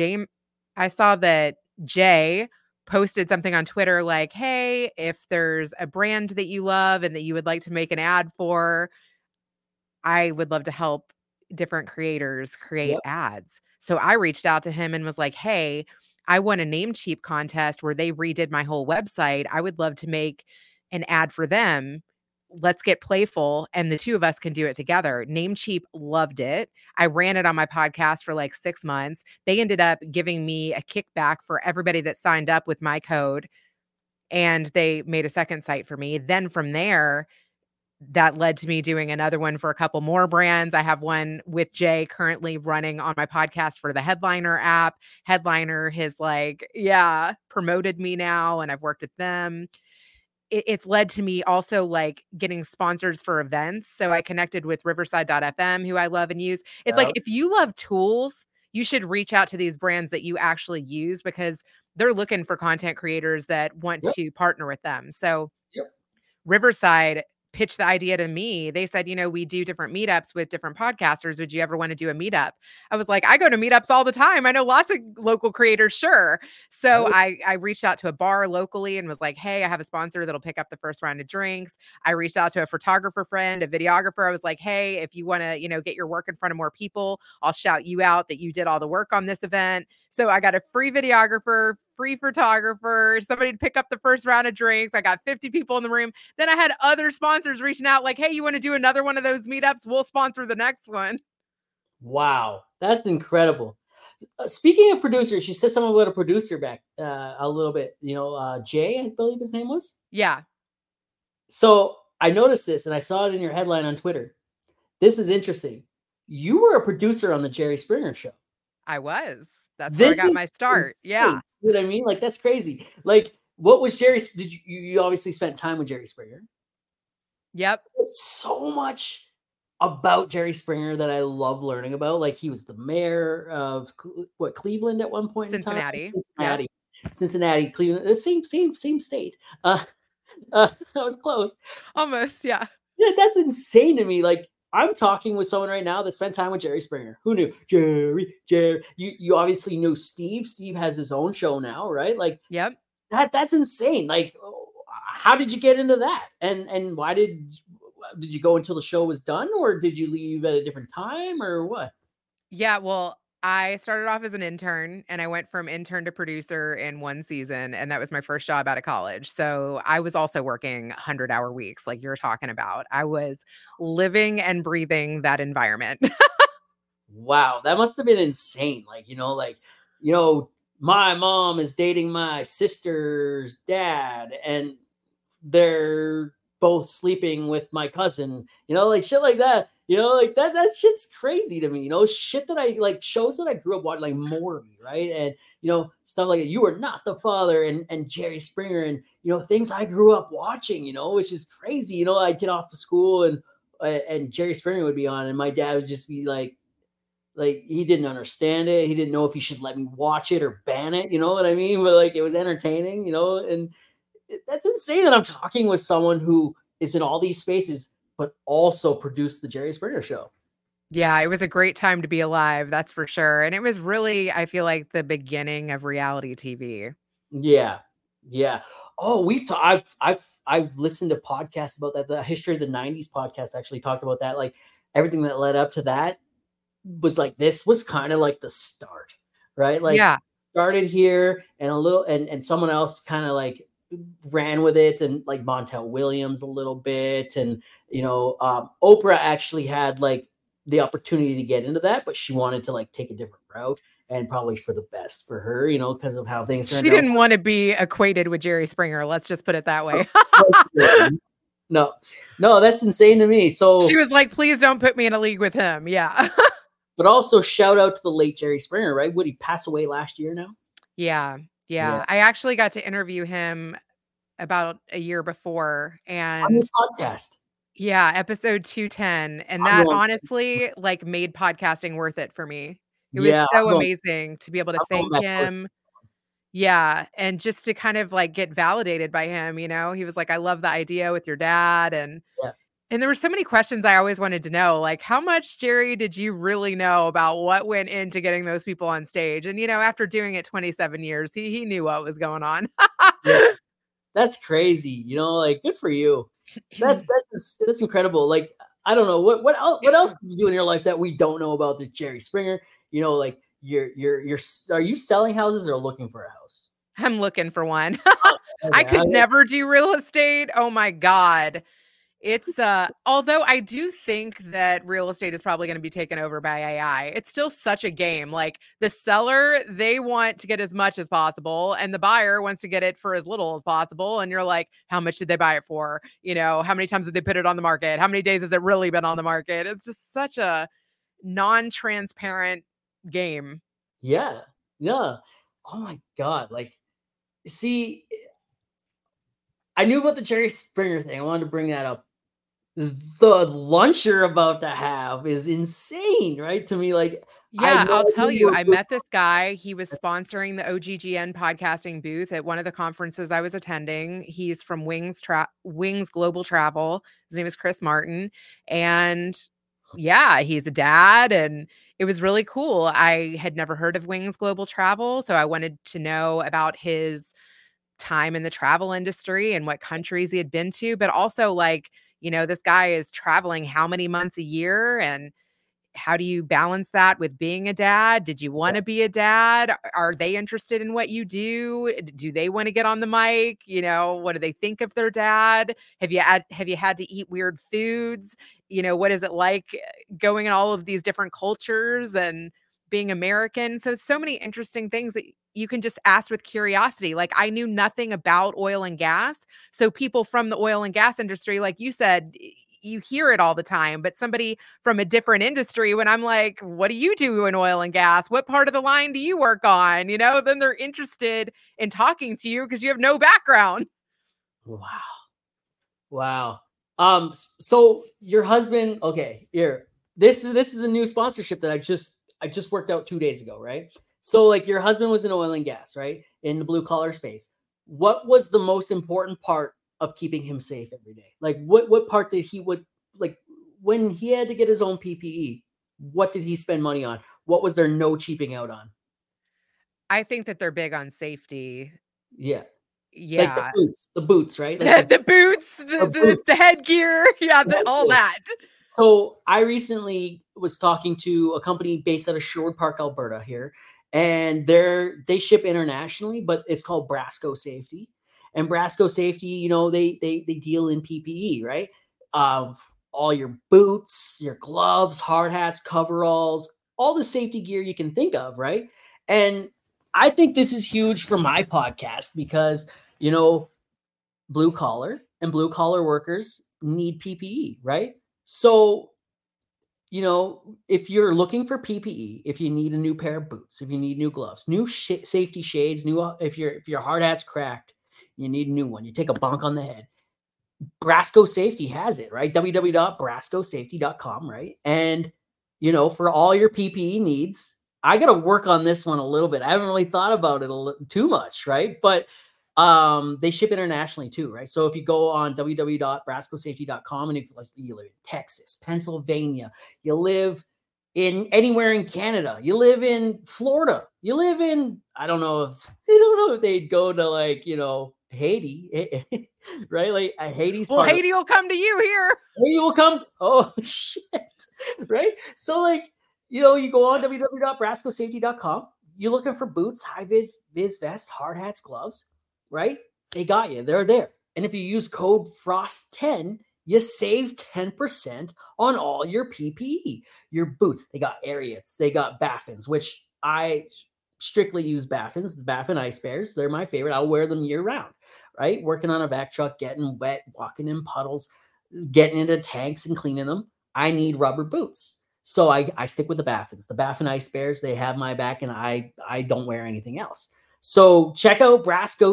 Jay posted something on Twitter like, hey, if there's a brand that you love and that you would like to make an ad for, I would love to help different creators create ads. So I reached out to him and was like, hey, I won a Namecheap contest where they redid my whole website. I would love to make an ad for them. let's get playful and the two of us can do it together. Namecheap loved it. I ran it on my podcast for like 6 months. They ended up giving me a kickback for everybody that signed up with my code, and they made a second site for me. Then from there, that led to me doing another one for a couple more brands. I have one with Jay currently running on my podcast for the Headliner app. Headliner has promoted me now, and I've worked with them. It's led to me also like getting sponsors for events. So I connected with Riverside.fm, who I love and use. It's like, if you love tools, you should reach out to these brands that you actually use, because they're looking for content creators that want to partner with them. So Riverside pitched the idea to me. They said, we do different meetups with different podcasters. Would you ever want to do a meetup? I was like, I go to meetups all the time. I know lots of local creators. Sure. So I reached out to a bar locally and was like, hey, I have a sponsor that'll pick up the first round of drinks. I reached out to a photographer friend, a videographer. I was like, hey, if you want to, get your work in front of more people, I'll shout you out that you did all the work on this event. So I got a free videographer, free photographer, somebody to pick up the first round of drinks. I got 50 people in the room. Then I had other sponsors reaching out like, hey, you want to do another one of those meetups? We'll sponsor the next one. Wow. That's incredible. Speaking of producers, she said something about a producer back a little bit, Jay, I believe his name was. Yeah. So I noticed this and I saw it in your headline on Twitter. This is interesting. You were a producer on the Jerry Springer Show. I was. That's where I got my start. Insane. Yeah. See what I mean? Like, that's crazy. Like, what was Jerry's? Did you obviously spent time with Jerry Springer? Yep. There's so much about Jerry Springer that I love learning about. Like, he was the mayor of Cleveland at one point Cincinnati. in time. Cincinnati, Cleveland, the same state. That was close. Almost, yeah. Yeah, that's insane to me. Like, I'm talking with someone right now that spent time with Jerry Springer. Who knew? Jerry. You obviously knew Steve. Steve has his own show now, right? Like, yep. That's insane. Like, how did you get into that? And why did you go until the show was done, or did you leave at a different time, or what? Yeah, well, I started off as an intern, and I went from intern to producer in one season, and that was my first job out of college. So I was also working 100-hour weeks like you're talking about. I was living and breathing that environment. Wow, that must have been insane. Like, my mom is dating my sister's dad, and they're both sleeping with my cousin, like shit like that. Like that shit's crazy to me. Shit that I like, shows that I grew up watching, like Maury, right? And stuff like that. You Are Not the Father, and Jerry Springer, and things I grew up watching, which is crazy. I'd get off to school and Jerry Springer would be on, and my dad would just be like he didn't understand it. He didn't know if he should let me watch it or ban it. You know what I mean? But like, it was entertaining, and that's insane that I'm talking with someone who is in all these spaces, but also produced the Jerry Springer Show. Yeah, it was a great time to be alive. That's for sure. And it was really, I feel like, the beginning of reality TV. Yeah. Yeah. Oh, I've listened to podcasts about that. The History of the 90s podcast actually talked about that. Like, everything that led up to that was like, this was kind of like the start, right? Like, started here, and a little, and someone else kind of like ran with it, and like Montel Williams a little bit, and Oprah actually had like the opportunity to get into that, but she wanted to like take a different route, and probably for the best for her, because of how things turned out. She didn't want to be equated with Jerry Springer. Let's just put it that way. No, that's insane to me. So she was like, please don't put me in a league with him. Yeah. But also shout out to the late Jerry Springer, right? Would he pass away last year now? Yeah. I actually got to interview him about a year before, and on your podcast. Yeah, episode 210. And that honestly like made podcasting worth it for me. It was so amazing to be able to thank him. Yeah. And just to kind of like get validated by him, he was like, I love the idea with your dad. And there were so many questions I always wanted to know, like, how much, Jerry, did you really know about what went into getting those people on stage? And, after doing it 27 years, he knew what was going on. That's crazy. Like, good for you. That's incredible. Like, I don't know what else did you do in your life that we don't know about the Jerry Springer? Like, are you selling houses or looking for a house? I'm looking for one. I could never do real estate. Oh my God. It's although I do think that real estate is probably going to be taken over by AI, it's still such a game. Like the seller, they want to get as much as possible, and the buyer wants to get it for as little as possible. And you're like, how much did they buy it for? You know, how many times did they put it on the market? How many days has it really been on the market? It's just such a non-transparent game. Yeah. Yeah. Oh my God. Like, see, I knew about the Jerry Springer thing. I wanted to bring that up. The lunch you're about to have is insane, right? To me, like, Yeah, I'll tell you, I were met this guy. He was sponsoring the OGGN podcasting booth at one of the conferences I was attending. He's from Wings Global Travel. His name is Chris Martin. And yeah, he's a dad and it was really cool. I had never heard of Wings Global Travel, so I wanted to know about his time in the travel industry and what countries he had been to, but also like, you know, this guy is traveling how many months a year and how do you balance that with being a dad? Did you want to be a dad? Are they interested in what you do? Do they want to get on the mic? You know, what do they think of their dad? Have you had to eat weird foods? You know, what is it like going in all of these different cultures and being American? So many interesting things that you can just ask with curiosity. Like I knew nothing about oil and gas. So people from the oil and gas industry, like you said, you hear it all the time, but somebody from a different industry, when I'm like, what do you do in oil and gas? What part of the line do you work on? You know, then they're interested in talking to you because you have no background. wow. Wow. So your husband, okay, here. This is a new sponsorship that I just worked out 2 days ago, right? So like your husband was in oil and gas, right? In the blue collar space. What was the most important part of keeping him safe every day? Like what part did he would like when he had to get his own PPE? What did he spend money on? What was there no cheaping out on? I think that they're big on safety. Yeah. Like Yeah. the boots, right? Like The boots, the the boots. headgear. Yeah, all Yes. that. So I recently was talking to a company based out of Sherwood Park, Alberta here, and they ship internationally, but it's called Brasco Safety. And Brasco Safety, you know, they deal in PPE, right? Of all your boots, your gloves, hard hats, coveralls, all the safety gear you can think of, right? And I think this is huge for my podcast because, you know, blue collar workers need PPE, right? So, you know, if you're looking for PPE, if you need a new pair of boots, if you need new gloves, new safety shades, if your hard hat's cracked, you need a new one. You take a bonk on the head. Brasco Safety has it, right? www.brascosafety.com, right? And you know, for all your PPE needs, I got to work on this one a little bit. I haven't really thought about it too much, right? But they ship internationally too, right? So if you go on www.brascosafety.com and if you live in Texas, Pennsylvania, you live in anywhere in Canada, you live in Florida, you live in, I don't know if they'd go to like, you know, Haiti, right? Like Haiti's Well, part of Haiti will come to you here. Haiti will come. Oh shit. Right? So like, you know, you go on www.brascosafety.com, you're looking for boots, high vis vest, hard hats, gloves, right? They got you. They're there. And if you use code FROST10, you save 10% on all your PPE. Your boots, they got Ariats, they got Baffins, which I strictly use Baffins, the Baffin Ice Bears. They're my favorite. I'll wear them year round, right? Working on a vac truck, getting wet, walking in puddles, getting into tanks and cleaning them. I need rubber boots. So I stick with the Baffins. The Baffin Ice Bears, they have my back and I don't wear anything else. So check out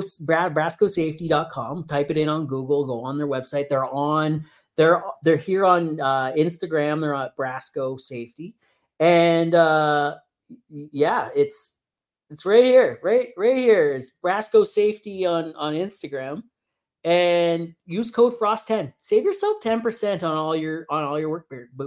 brascosafety.com. Type it in on Google. Go on their website. They're here on Instagram. They're at Brasco Safety, and yeah, it's right here, right here. It's Brasco Safety on Instagram, and use code FROST10. Save yourself 10% on all your work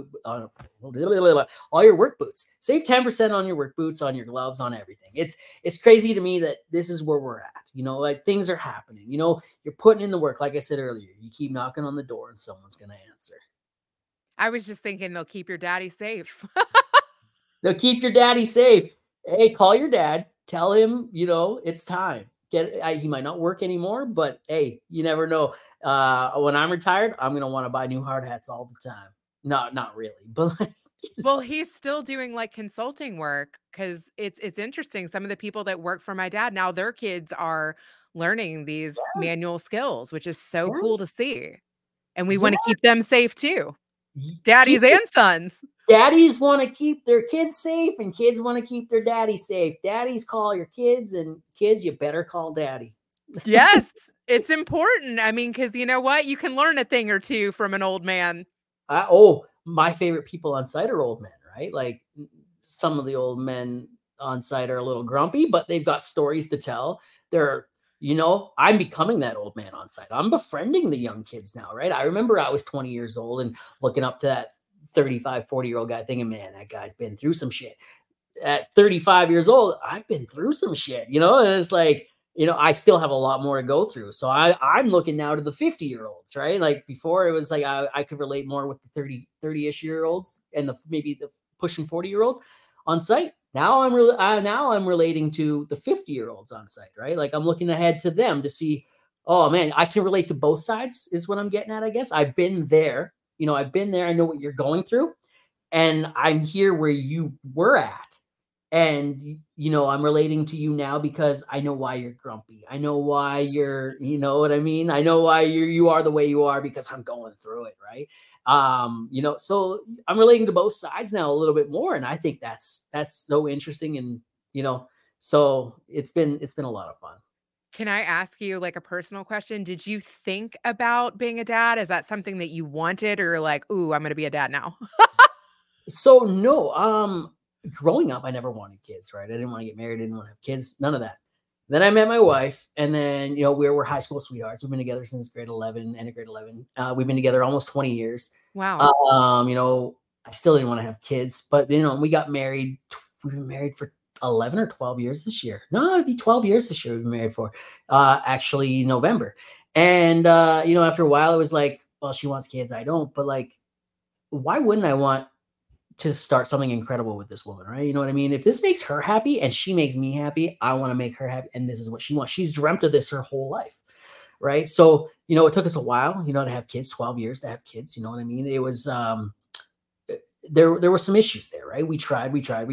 all your work boots. Save 10% on your work boots, on your gloves, on everything. It's crazy to me that this is where we're at. You know, like things are happening. You know, you're putting in the work. Like I said earlier, you keep knocking on the door and someone's gonna answer. I was just thinking they'll keep your daddy safe. They'll keep your daddy safe. Hey, call your dad. Tell him, you know, it's time. He might not work anymore, but hey, you never know. when I'm retired, I'm gonna want to buy new hard hats all the time. No, not really, but like, Well, he's still doing like consulting work because it's interesting. Some of the people that work for my dad now, their kids are learning these manual skills, which is so cool to yes, see. And we want to yes. keep them safe too, daddies Keep and sons. daddies want to keep their kids safe, and kids want to keep their daddy safe. Daddies call your kids, and kids, you better call daddy. Yes, it's important. I mean, because you know what? You can learn a thing or two from an old man. My favorite people on site are old men, right? Like some of the old men on site are a little grumpy, but they've got stories to tell. They're, I'm becoming that old man on site. I'm befriending the young kids now, right? I remember I was 20 years old and looking up to that 35, 40-year-old guy thinking, man, that guy's been through some shit. At 35 years old, I've been through some shit, and it's like, I still have a lot more to go through. So I'm looking now to the 50-year-olds, right? Like before it was like, I could relate more with the 30-ish year olds and maybe the pushing 40-year-olds on site. Now I'm relating to the 50-year-olds on site, right? Like I'm looking ahead to them to see, oh man, I can relate to both sides is what I'm getting at, I guess. I've been there, I've been there. I know what you're going through, and I'm here where you were at. And, I'm relating to you now because I know why you're grumpy. I know why you know what I mean? I know why you are the way you are because I'm going through it. Right. So I'm relating to both sides now a little bit more. And I think that's so interesting. And, so it's been a lot of fun. Can I ask you like a personal question? Did you think about being a dad? Is that something that you wanted or like, ooh, I'm going to be a dad now? So no, growing up, I never wanted kids, right? I didn't want to get married, I didn't want to have kids, none of that. Then I met my wife, and then we were high school sweethearts. We've been together since grade 11, end of grade 11. We've been together almost 20 years. Wow. I still didn't want to have kids, but we got married. We've been married for 11 or 12 years this year. No, it'd be 12 years this year we've been married for. Actually November. And after a while it was like, well, she wants kids, I don't, but like, why wouldn't I want to start something incredible with this woman, right? You know what I mean? If this makes her happy and she makes me happy, I want to make her happy. And this is what she wants. She's dreamt of this her whole life. Right. So, it took us a while, to have kids, 12 years to have kids. You know what I mean? It was, there were some issues there, right? We tried.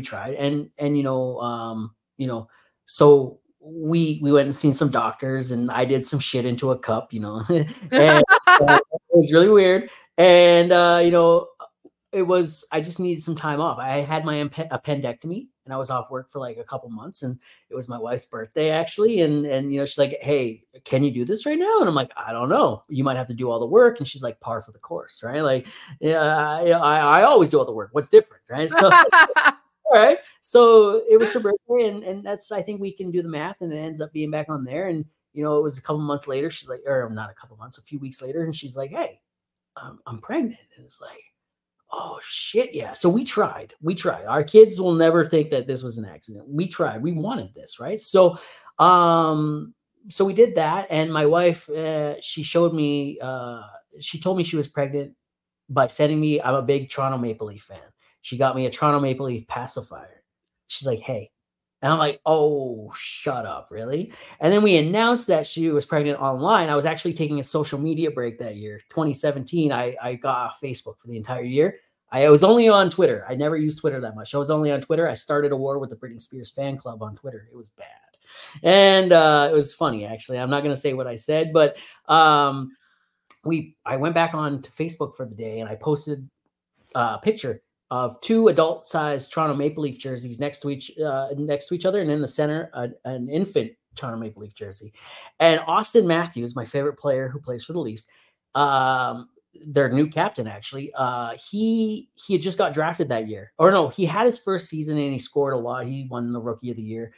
So we went and seen some doctors, and I did some shit into a cup, and it was really weird. And, I just needed some time off. I had my appendectomy, and I was off work for like a couple months, and it was my wife's birthday actually. And she's like, hey, can you do this right now? And I'm like, I don't know. You might have to do all the work. And she's like, par for the course, right? Like, I always do all the work. What's different, right? So, all right. So it was her birthday, and that's, I think we can do the math, and it ends up being back on there. And, it was a couple months later. She's like, or not a couple months, a few weeks later. And she's like, hey, I'm pregnant. And it's like, oh shit. Yeah. So we tried. Our kids will never think that this was an accident. We tried. We wanted this. Right. So, so we did that. And my wife, she showed me, she told me she was pregnant by sending me, I'm a big Toronto Maple Leaf fan. She got me a Toronto Maple Leaf pacifier. She's like, hey, and I'm like, oh, shut up. Really? And then we announced that she was pregnant online. I was actually taking a social media break that year. 2017, I got off Facebook for the entire year. I was only on Twitter. I never used Twitter that much. I was only on Twitter. I started a war with the Britney Spears fan club on Twitter. It was bad. And it was funny, actually. I'm not going to say what I said, but I went back on to Facebook for the day, and I posted a picture of two adult-sized Toronto Maple Leaf jerseys next to each other, and in the center, an infant Toronto Maple Leaf jersey. And Austin Matthews, my favorite player who plays for the Leafs, their new captain, actually, he had just got drafted that year. Or no, he had his first season and he scored a lot. He won the Rookie of the Year.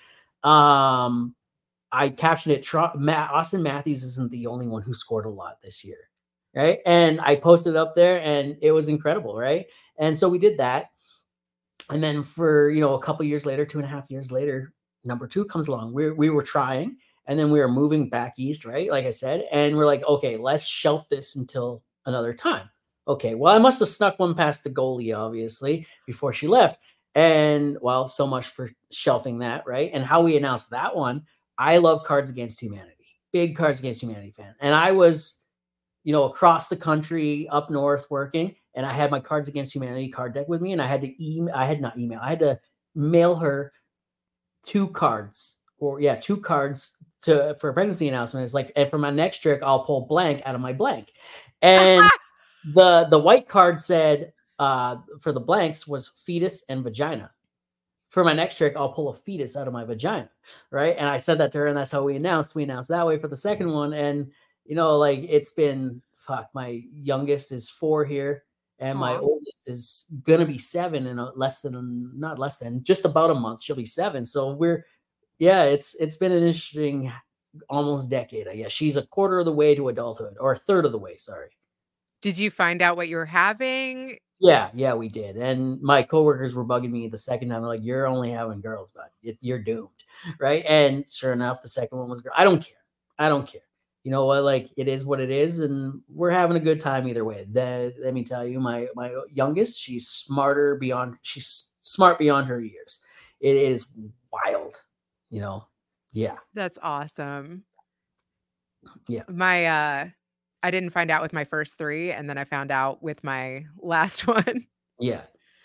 I captioned it, Austin Matthews isn't the only one who scored a lot this year. Right. And I posted it up there, and it was incredible. Right. And so we did that. And then for, a couple years later, 2.5 years later, number 2 comes along. We were trying, and then we were moving back east. Right. Like I said, and we're like, okay, let's shelf this until another time. Okay. Well, I must have snuck one past the goalie, obviously, before she left. And well, so much for shelving that. Right. And how we announced that one. I love Cards Against Humanity, big Cards Against Humanity fan. And I was across the country up north working, and I had my Cards Against Humanity card deck with me, and I had to mail her 2 cards for a pregnancy announcement. It's like, and for my next trick, I'll pull blank out of my blank. And the white card said, for the blanks was fetus and vagina. For my next trick, I'll pull a fetus out of my vagina. Right. And I said that to her, and that's how we announced that way for the second one. And, it's been, my youngest is 4 here. And my oldest is going to be 7 in just about a month. She'll be 7. So it's been an interesting almost decade, I guess. She's a quarter of the way to adulthood, or a third of the way. Sorry. Did you find out what you were having? Yeah, we did. And my coworkers were bugging me the second time. They're like, you're only having girls, but you're doomed. Right. And sure enough, the second one was girl. I don't care. You know what? Like, it is what it is, and we're having a good time either way. Let me tell you, my youngest, she's smart beyond her years. It is wild, Yeah. That's awesome. Yeah. I didn't find out with my first 3, and then I found out with my last one. Yeah.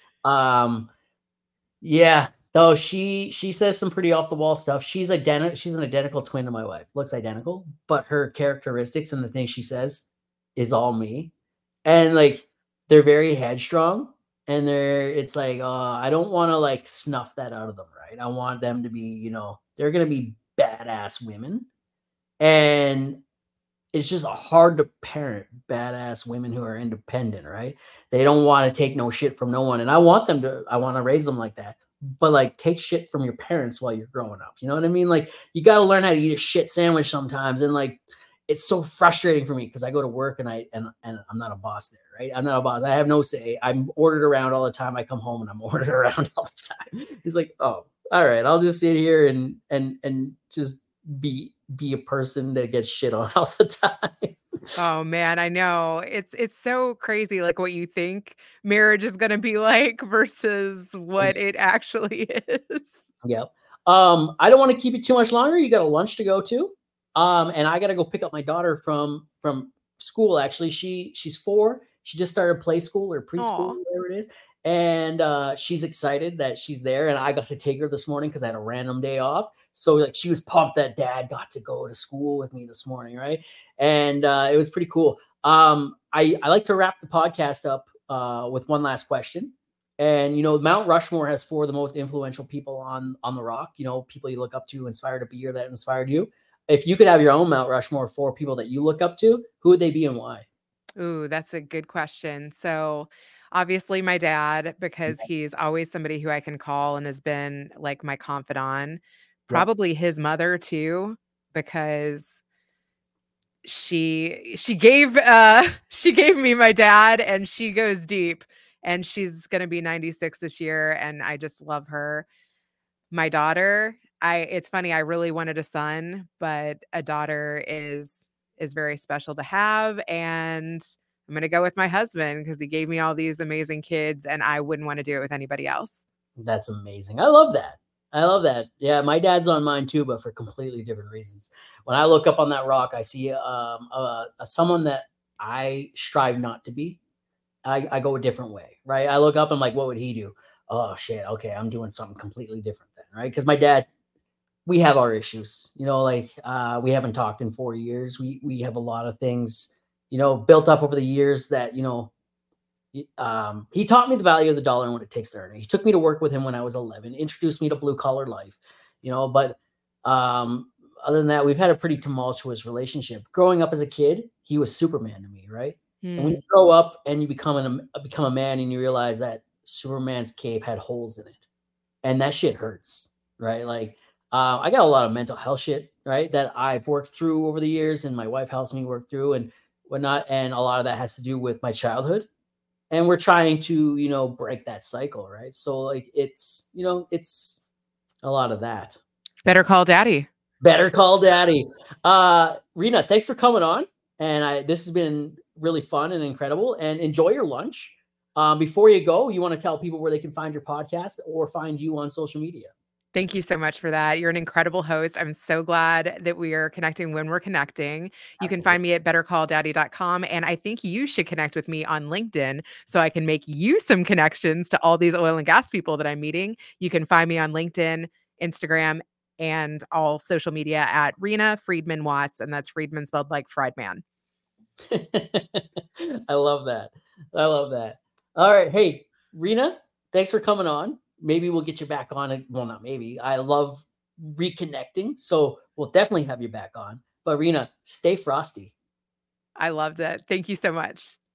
Yeah. Though she says some pretty off the wall stuff. She's an identical twin to my wife. Looks identical, but her characteristics and the things she says is all me. And like, they're very headstrong, and it's like, I don't want to like snuff that out of them, right? I want them to be, they're going to be badass women. And it's just hard to parent badass women who are independent, right? They don't want to take no shit from no one. And I want to raise them like that. But like, take shit from your parents while you're growing up. You know what I mean? Like, you got to learn how to eat a shit sandwich sometimes. And like, it's so frustrating for me because I go to work and I'm not a boss there, right? I'm not a boss. I have no say. I'm ordered around all the time. I come home and I'm ordered around all the time. It's like, oh, all right, I'll just sit here and just be a person that gets shit on all the time. Oh man, I know. It's so crazy, like what you think marriage is going to be like versus what it actually is. Yep. I don't want to keep you too much longer. You got a lunch to go to. And I got to go pick up my daughter from school. Actually, she's 4. She just started play school or preschool, whatever it is. And she's excited that she's there. And I got to take her this morning because I had a random day off. So like, she was pumped that dad got to go to school with me this morning, right? And it was pretty cool. I like to wrap the podcast up with one last question. And Mount Rushmore has 4 of the most influential people on the rock. People you look up to, inspired to be, or that inspired you. If you could have your own Mount Rushmore, 4 people that you look up to, who would they be and why? Ooh, that's a good question. So obviously my dad, because he's always somebody who I can call and has been like my confidant. Probably his mother too, because she gave me my dad, and she goes deep, and she's going to be 96 this year, and I just love her. My daughter, it's funny, I really wanted a son, but a daughter is very special to have, and I'm going to go with my husband because he gave me all these amazing kids, and I wouldn't want to do it with anybody else. That's amazing. I love that. Yeah, my dad's on mine too, but for completely different reasons. When I look up on that rock, I see someone that I strive not to be. I go a different way, right? I look up and I'm like, what would he do? Oh shit, okay, I'm doing something completely different then, right? Because my dad, we have our issues, we haven't talked in 4 years. We have a lot of things, built up over the years that, he taught me the value of the dollar and what it takes to earn it. He took me to work with him when I was 11, introduced me to blue collar life, but other than that, we've had a pretty tumultuous relationship. Growing up as a kid, he was Superman to me, right? And when you grow up and you become a man, and you realize that Superman's cape had holes in it, and that shit hurts, right? Like, I got a lot of mental health shit, right, that I've worked through over the years, and my wife helps me work through and whatnot. And a lot of that has to do with my childhood. And we're trying to, break that cycle, right? So like, it's a lot of that. Better call daddy. Rena, thanks for coming on. And this has been really fun and incredible, and enjoy your lunch. Before you go, you want to tell people where they can find your podcast or find you on social media? Thank you so much for that. You're an incredible host. I'm so glad that we are connecting when we're connecting. You can find Absolutely. me at bettercalldaddy.com. And I think you should connect with me on LinkedIn so I can make you some connections to all these oil and gas people that I'm meeting. You can find me on LinkedIn, Instagram, and all social media at Rena Friedman Watts. And that's Friedman spelled like fried man. I love that. I love that. All right. Hey, Rena, thanks for coming on. Maybe we'll get you back on it. Well, not maybe. I love reconnecting. So we'll definitely have you back on. But Rena, stay frosty. I loved it. Thank you so much.